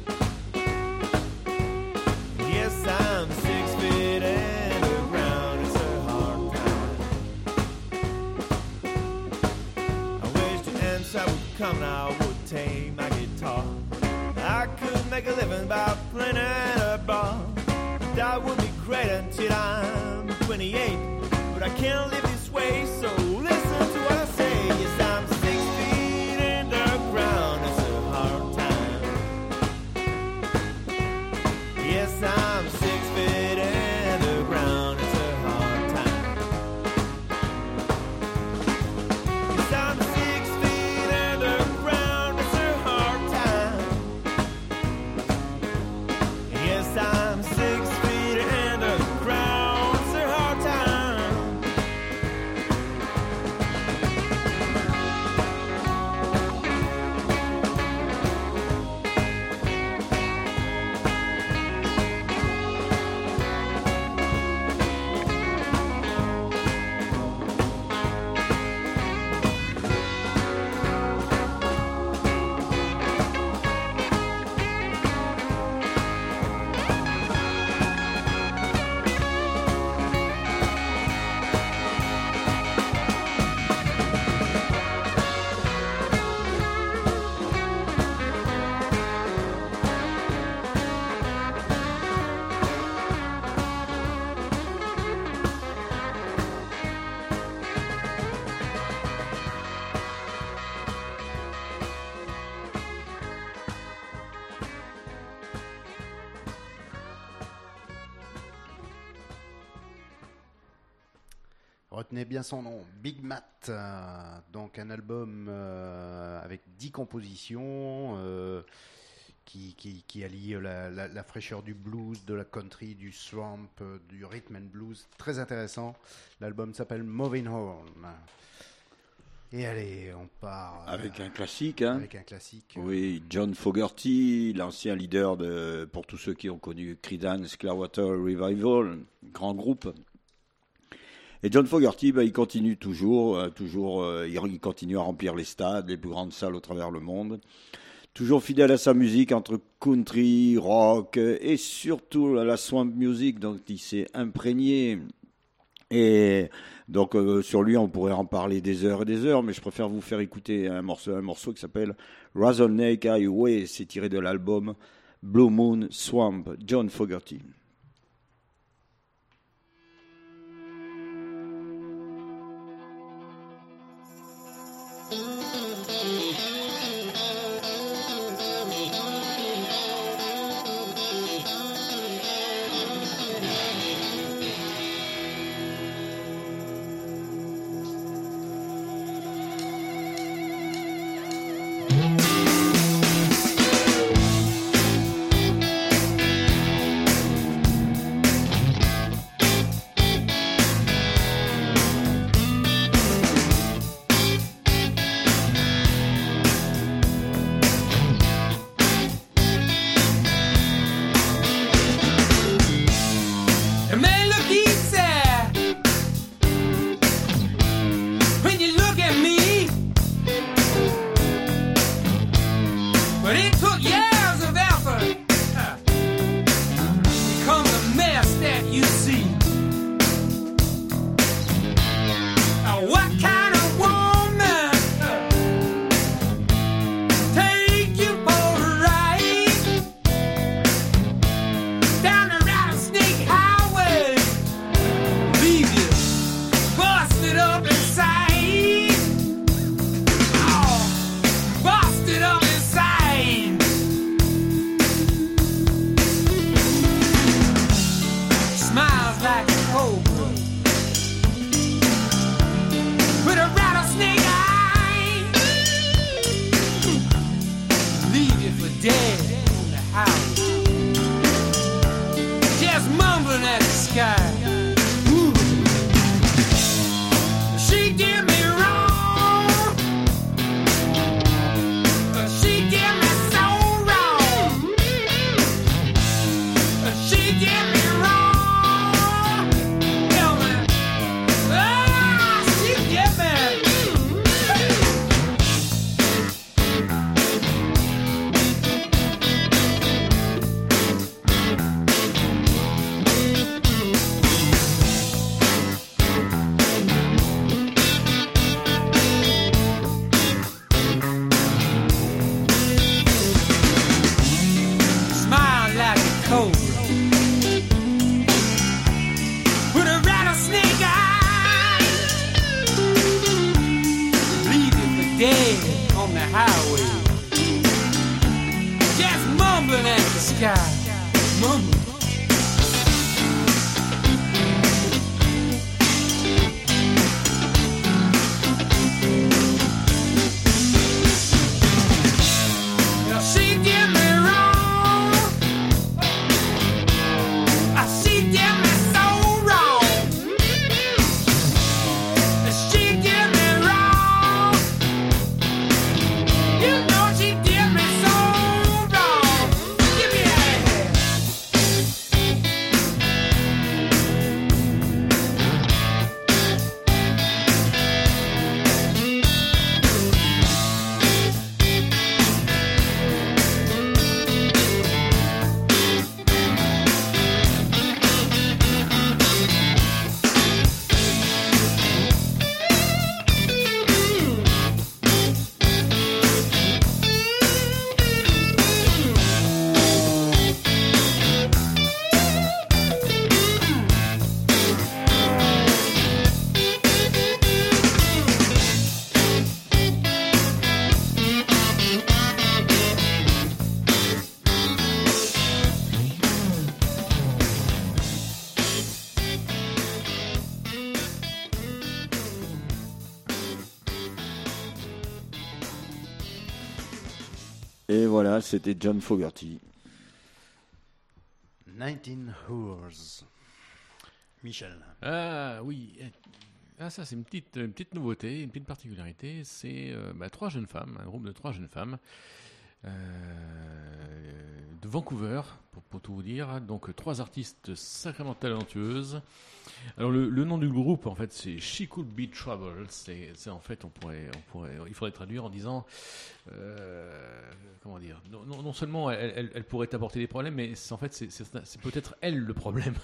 Yes, I'm 6 feet in the ground. It's a hard time. I wish the answer would come now. I would take my guitar. I could make a living by playing at a bar. That would be great until I'm 28. But I can't live this way, so listen to what I say. Yes, I'm 6 feet in the ground. It's a hard time. Yes, I'm 6 feet in the ground. It's a hard time. Yes, I'm 6 feet in the ground. It's a hard time. Yes, I'm 6 feet in the ground. It's a hard time. Retenez bien son nom, Big Matt. Donc un album avec 10 compositions qui allie la fraîcheur du blues, de la country, du swamp, du rhythm and blues. Très intéressant. L'album s'appelle Moving Horn. Et allez, on part... avec un classique, hein. Avec un classique. Oui, John Fogerty, l'ancien leader pour tous ceux qui ont connu Creedence Clearwater Revival, grand groupe. Et John Fogerty, il continue toujours, il continue à remplir les stades, les plus grandes salles au travers le monde. Toujours fidèle à sa musique entre country, rock et surtout à la swamp music, donc il s'est imprégné. Et donc sur lui, on pourrait en parler des heures et des heures, mais je préfère vous faire écouter un morceau qui s'appelle Rattlesnake Highway. C'est tiré de l'album Blue Moon Swamp, John Fogerty. You know she did me so wrong. Give me a hand. voilà, c'était John Fogerty. 19 Hours. Michel. Ah oui. Ah, ça, c'est une petite nouveauté, une petite particularité. C'est 3 jeunes femmes, un groupe de 3 jeunes femmes de Vancouver, pour tout vous dire. Donc, 3 artistes sacrément talentueuses. Alors, le nom du groupe, en fait, c'est She Could Be Trouble. C'est en fait, il faudrait traduire en disant, comment dire, non seulement elle pourrait apporter des problèmes, mais en fait, c'est peut-être elle le problème.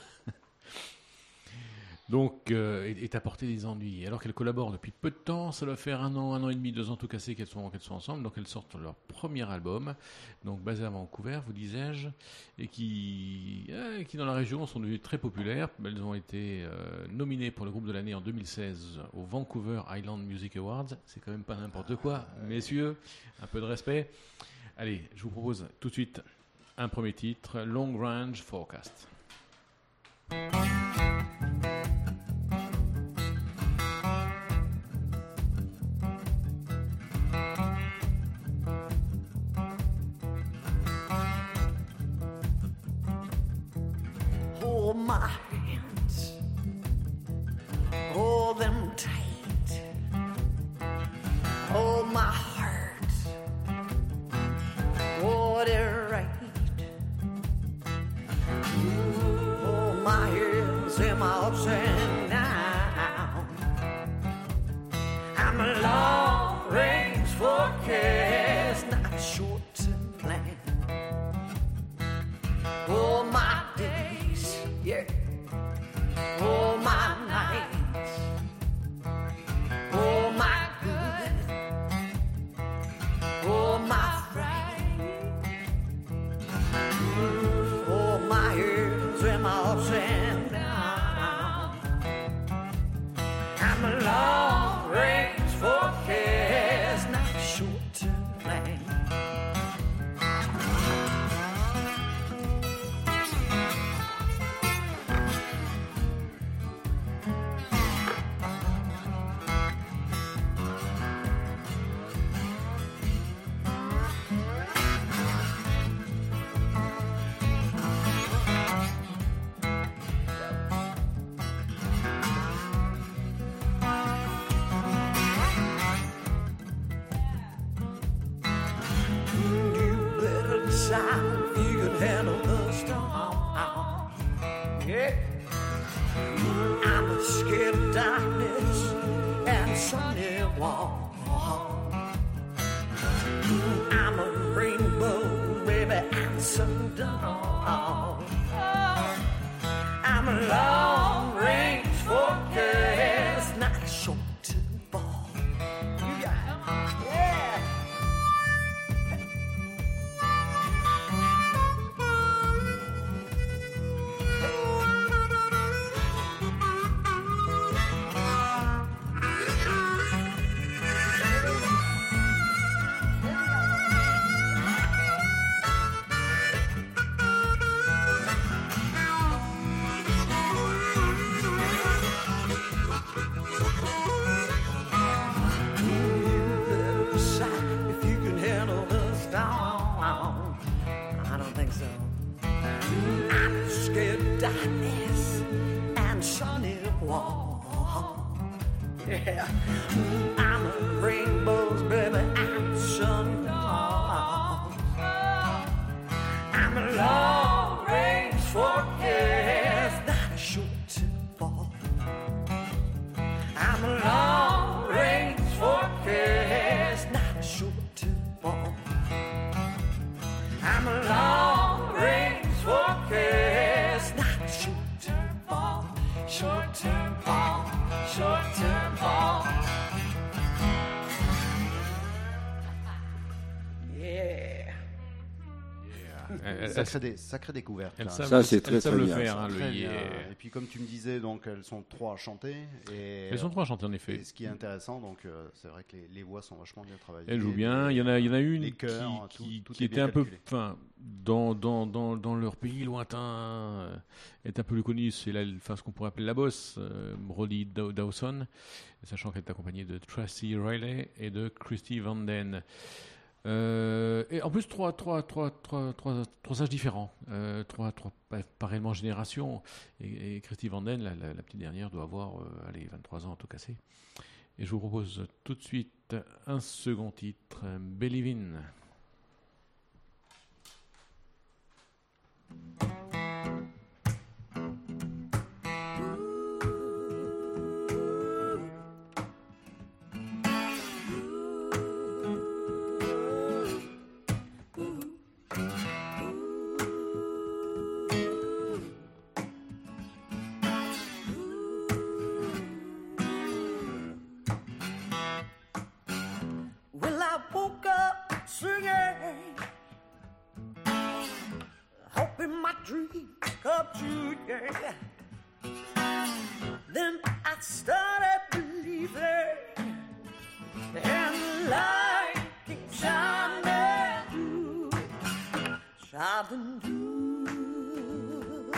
Donc, est apporter des ennuis. Alors qu'elles collaborent depuis peu de temps, ça doit faire 1 an et demi, 2 ans tout cassé qu'elles sont ensemble. Donc, elles sortent leur premier album, donc basé à Vancouver, vous disais-je, et qui dans la région sont devenues très populaires. Elles ont été nominées pour le groupe de l'année en 2016 au Vancouver Island Music Awards. C'est quand même pas n'importe quoi, messieurs. Un peu de respect. Allez, je vous propose tout de suite un premier titre, Long Range Forecast. Hold my hands, hold them tight, hold my heart, hold it right. Hold my hands and my ups and down. I'm a long range forecast, not a short-term plan. Hold my days, yeah. Oh, my nights. Oh, my good. Oh, my Friday. Oh, my years and my ups and downs. I'm a long range forecast, not a short-term plan. If you can handle the storm, yeah. I'm scared of darkness and sunny walls. I'm a rainbow, baby, and sundown. I'm a long range forecast, not a short-term ball. You got it, yeah. If you can handle the storm, I don't think so. I'm scared of darkness and sunny walls. Yeah, I'm a rainbows, baby, and sundown. I'm a long range forecast, not a short-term ball. I'm a long range forecast, not a short-term ball. I'm a long range forecast, not a short-term ball. Short-term ball, short-term ball. Yeah. Sacrée découverte. Elles là. savent, c'est très, elles savent très le bien, faire, ça. hein, le Très yeah. bien. Et puis comme tu me disais, donc elles sont 3 à chanter. Et, Elles sont 3 à chanter en effet. Et ce qui est intéressant, donc c'est vrai que les voix sont vachement bien travaillées. Elles jouent bien. Il y en a une les chœurs, qui tout est était bien un peu, calculé. enfin, dans leur pays lointain, est un peu plus connue. C'est ce qu'on pourrait appeler la boss, Brody Dawson, sachant qu'elle est accompagnée de Tracy Riley et de Christy Van Den. Et en plus, trois âges différents, pas réellement générations. Et Christy Vanden, la petite dernière, doit avoir 23 ans à tout casser. Et je vous propose tout de suite un second titre, Believe In. Well, I woke up singing, hoping my dreams come true, yeah. Then I started believing, and the light keeps shining through, shining through,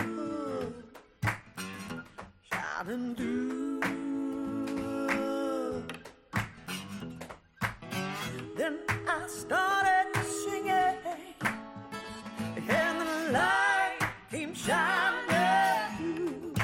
shining through. Then I started singing, and the light came shining through.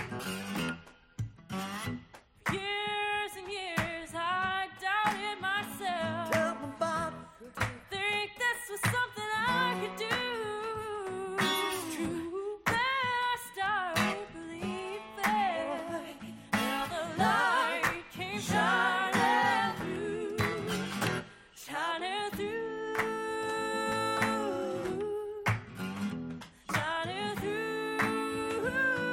Years and years I doubted myself. Tell me about it. Think this was something I could do. It's true. Then I started believing. Now the light came shining through. Shining through. Shining through.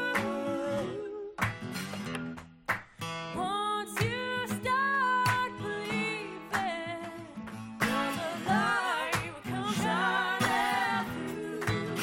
Once you start believing, now the light will come shining through.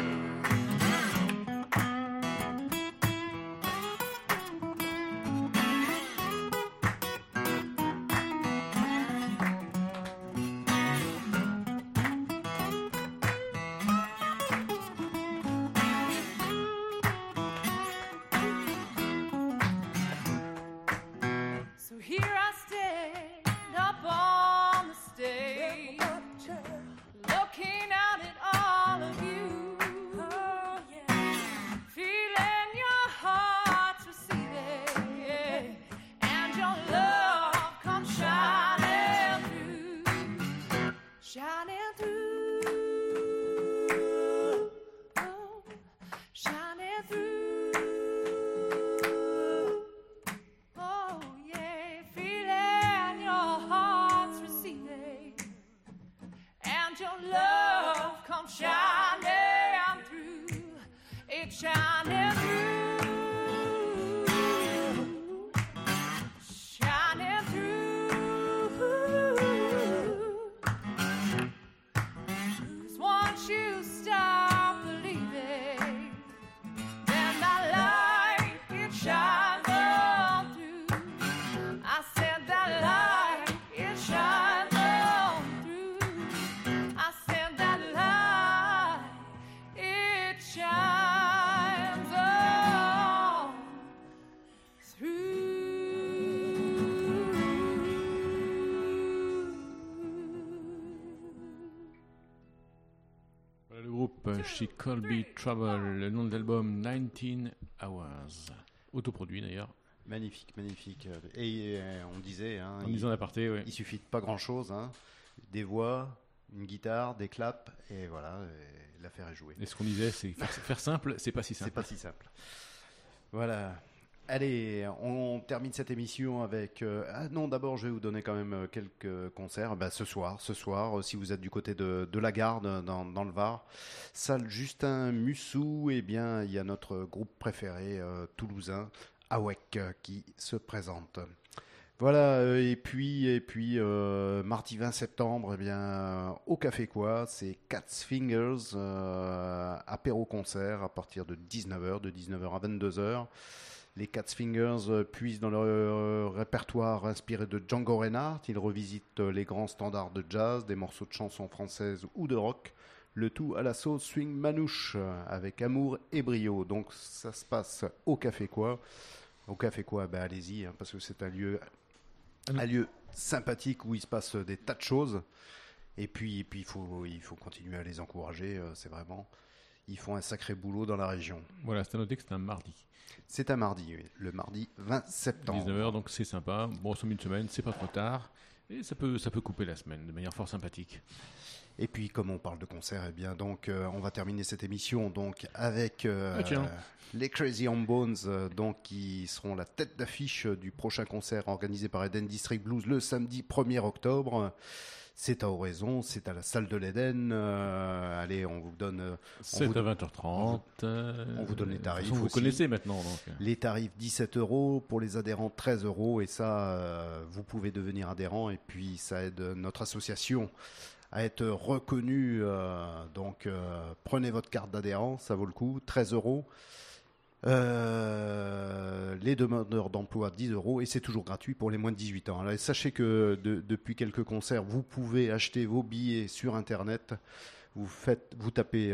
So here I stand up on the stage, looking out at all of you. Oh, yeah. Feeling your hearts receiving, and your love comes shining through, shining through, oh, shining through. Oh yeah, feeling your heart's receiving, and your love comes shining through. It's shining through, shining through. 'Cause once you stop believing, then that light it shines on through. I said that light it shines on through. I said that light it shines on through. Voilà le groupe She Could Be Trouble, le nom de l'album 19 Hours. Autoproduit d'ailleurs. Magnifique, magnifique. Et on disait, hein, En disant l'aparté, ouais. il suffit de pas grand-chose, hein. Des voix, une guitare, des claps, et voilà, et l'affaire est jouée. Et ce qu'on disait, c'est faire simple, c'est pas si simple. C'est pas si simple. Voilà. Allez, on termine cette émission avec... Ah non, d'abord, je vais vous donner quand même quelques concerts. Bah, ce soir, si vous êtes du côté de la Garde, dans le Var, salle Justin Mussou, eh bien, il y a notre groupe préféré toulousain, Awek, qui se présente. Voilà, et puis mardi 20 septembre, eh bien, au Café Quoi, c'est Cat's Fingers, apéro-concert à partir de 19h, de 19h à 22h. Les Cat's Fingers puisent dans leur répertoire inspiré de Django Reinhardt. Ils revisitent les grands standards de jazz, des morceaux de chansons françaises ou de rock. Le tout à la sauce swing manouche, avec amour et brio. Donc ça se passe au Café Quoi. Au Café Quoi, ben allez-y, hein, parce que c'est un lieu sympathique où il se passe des tas de choses. Et puis il faut continuer à les encourager. C'est vraiment, ils font un sacré boulot dans la région. Voilà, c'est à noter que c'est un mardi. C'est un mardi, oui, le mardi 20 septembre. 19h, donc c'est sympa. Bon, c'est une semaine, c'est pas trop tard. Et ça peut couper la semaine de manière fort sympathique. Et puis, comme on parle de concert, eh bien, donc, on va terminer cette émission donc, avec les Crazy on Bones, donc, qui seront la tête d'affiche du prochain concert organisé par Eden District Blues le samedi 1er octobre. C'est à Oraison, c'est à la salle de l'Eden. Allez, on vous donne... C'est à 20h30. On vous donne les tarifs. Vous connaissez maintenant. Donc. Les tarifs 17€, pour les adhérents 13€. Et ça, vous pouvez devenir adhérent. Et puis, ça aide notre association à être reconnue. Donc, prenez votre carte d'adhérent, ça vaut le coup. 13€. Les demandeurs d'emploi 10€ et c'est toujours gratuit pour les moins de 18 ans. Alors, sachez que depuis quelques concerts, vous pouvez acheter vos billets sur internet. Vous tapez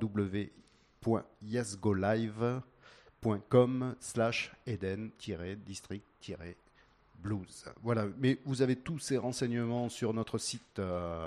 www.yesgolive.com/Eden-district-blues. Voilà, mais vous avez tous ces renseignements sur notre site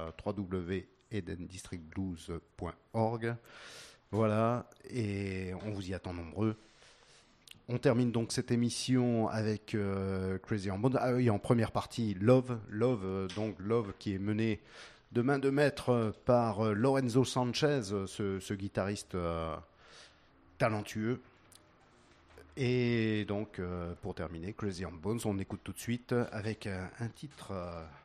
www.edendistrictblues.org. Voilà, et on vous y attend nombreux. On termine donc cette émission avec Crazy on Bones. Ah oui, en première partie, Love qui est mené de main de maître par Lorenzo Sanchez, ce guitariste talentueux. Et donc, pour terminer, Crazy on Bones, on écoute tout de suite avec un titre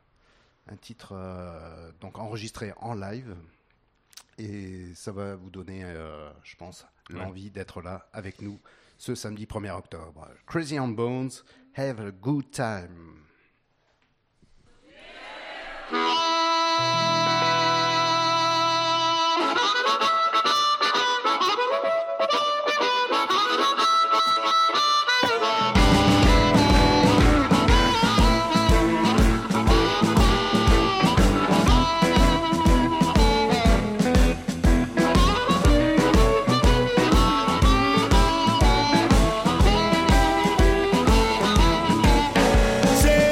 donc enregistré en live. Et ça va vous donner, je pense, l'envie d'être là avec nous ce samedi 1er octobre. Crazy on Bones, have a good time. Say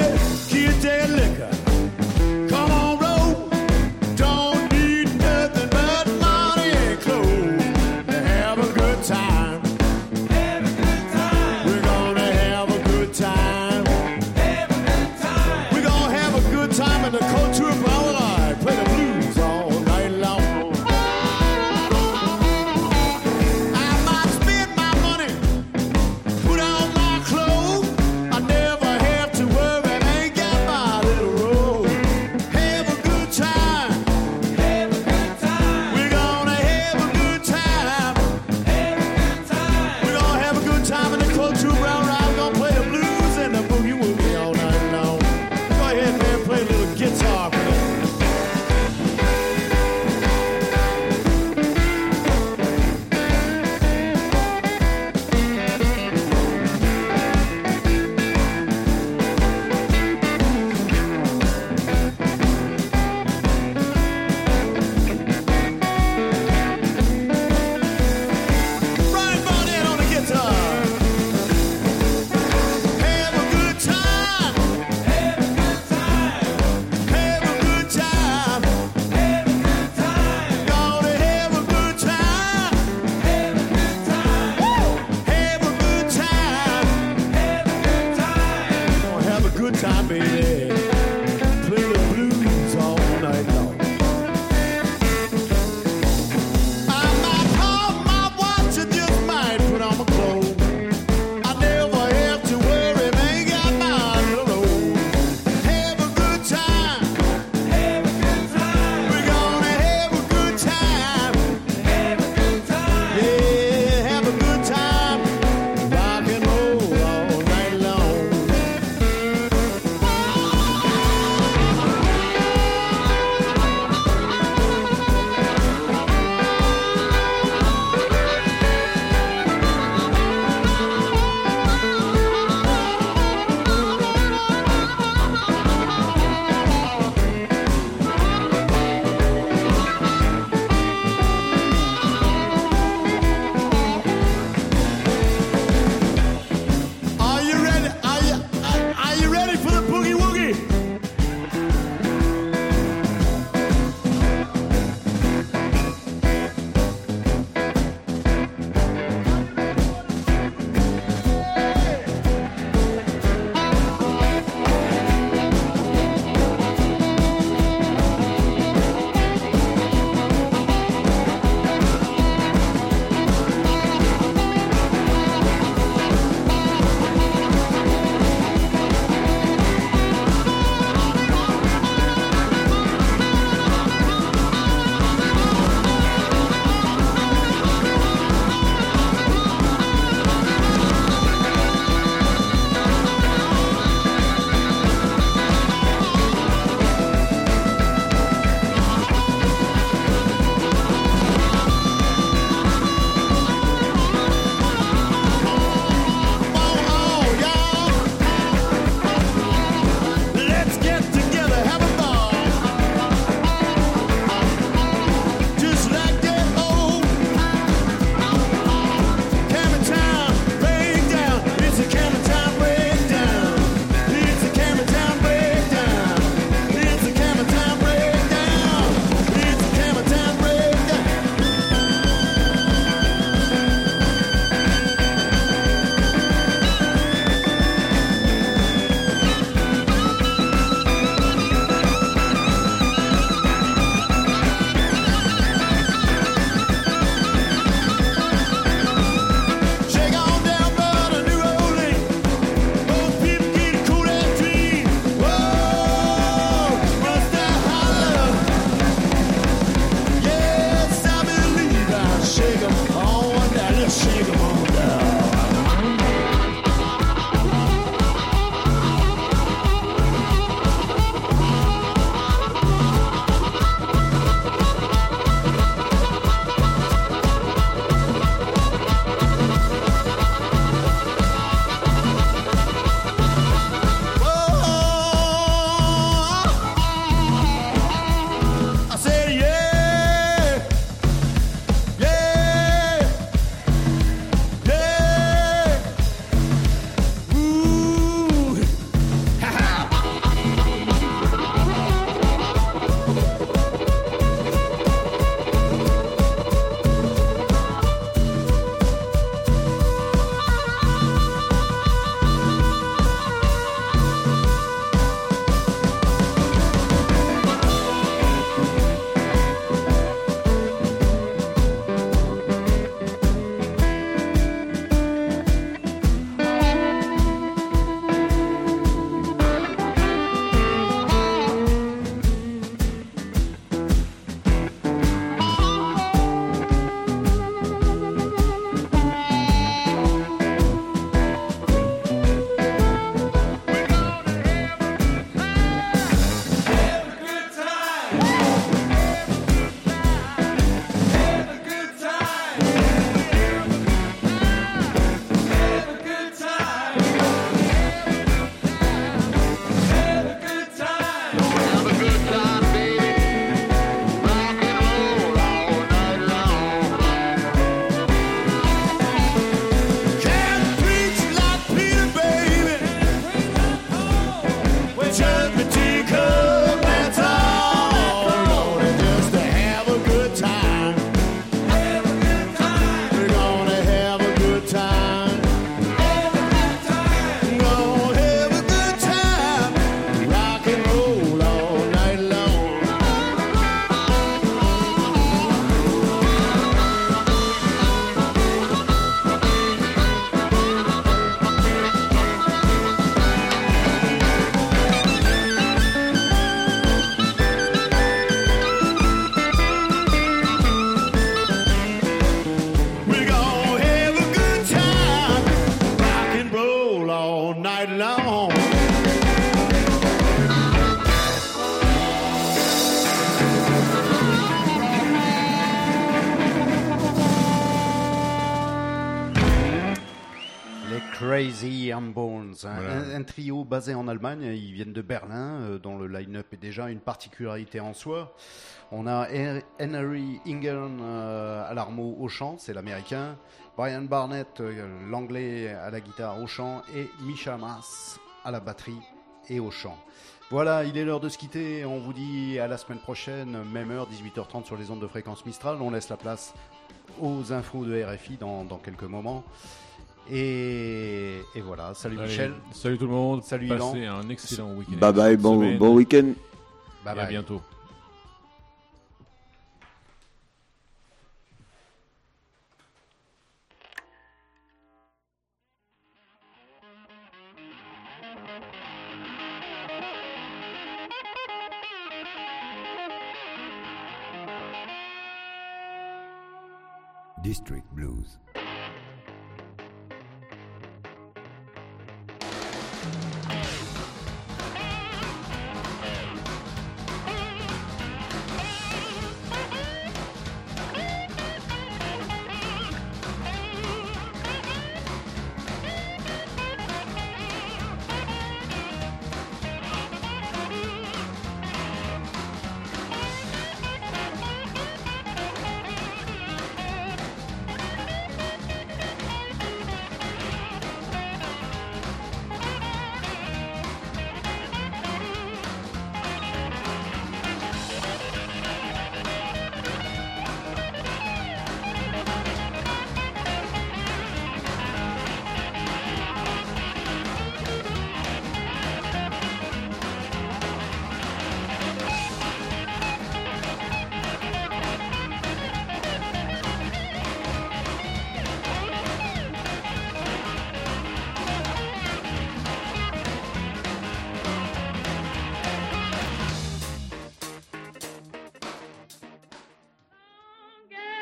Crazy Bones, Voilà. un trio basé en Allemagne. Ils viennent de Berlin, dont le line-up est déjà une particularité en soi. On a Henry Ingen à l'armeau au chant, c'est l'américain. Brian Barnett, l'anglais, à la guitare au chant. Et Misha Mas à la batterie et au chant. Voilà, il est l'heure de se quitter. On vous dit à la semaine prochaine, même heure, 18h30 sur les ondes de fréquence Mistral. On laisse la place aux infos de RFI dans quelques moments. Et voilà, salut Allez, Michel. Salut tout le monde. Salut Passez Yvan. un excellent week-end. Bye bye, bon week-end. Bye Et à bye. bientôt. District Blues.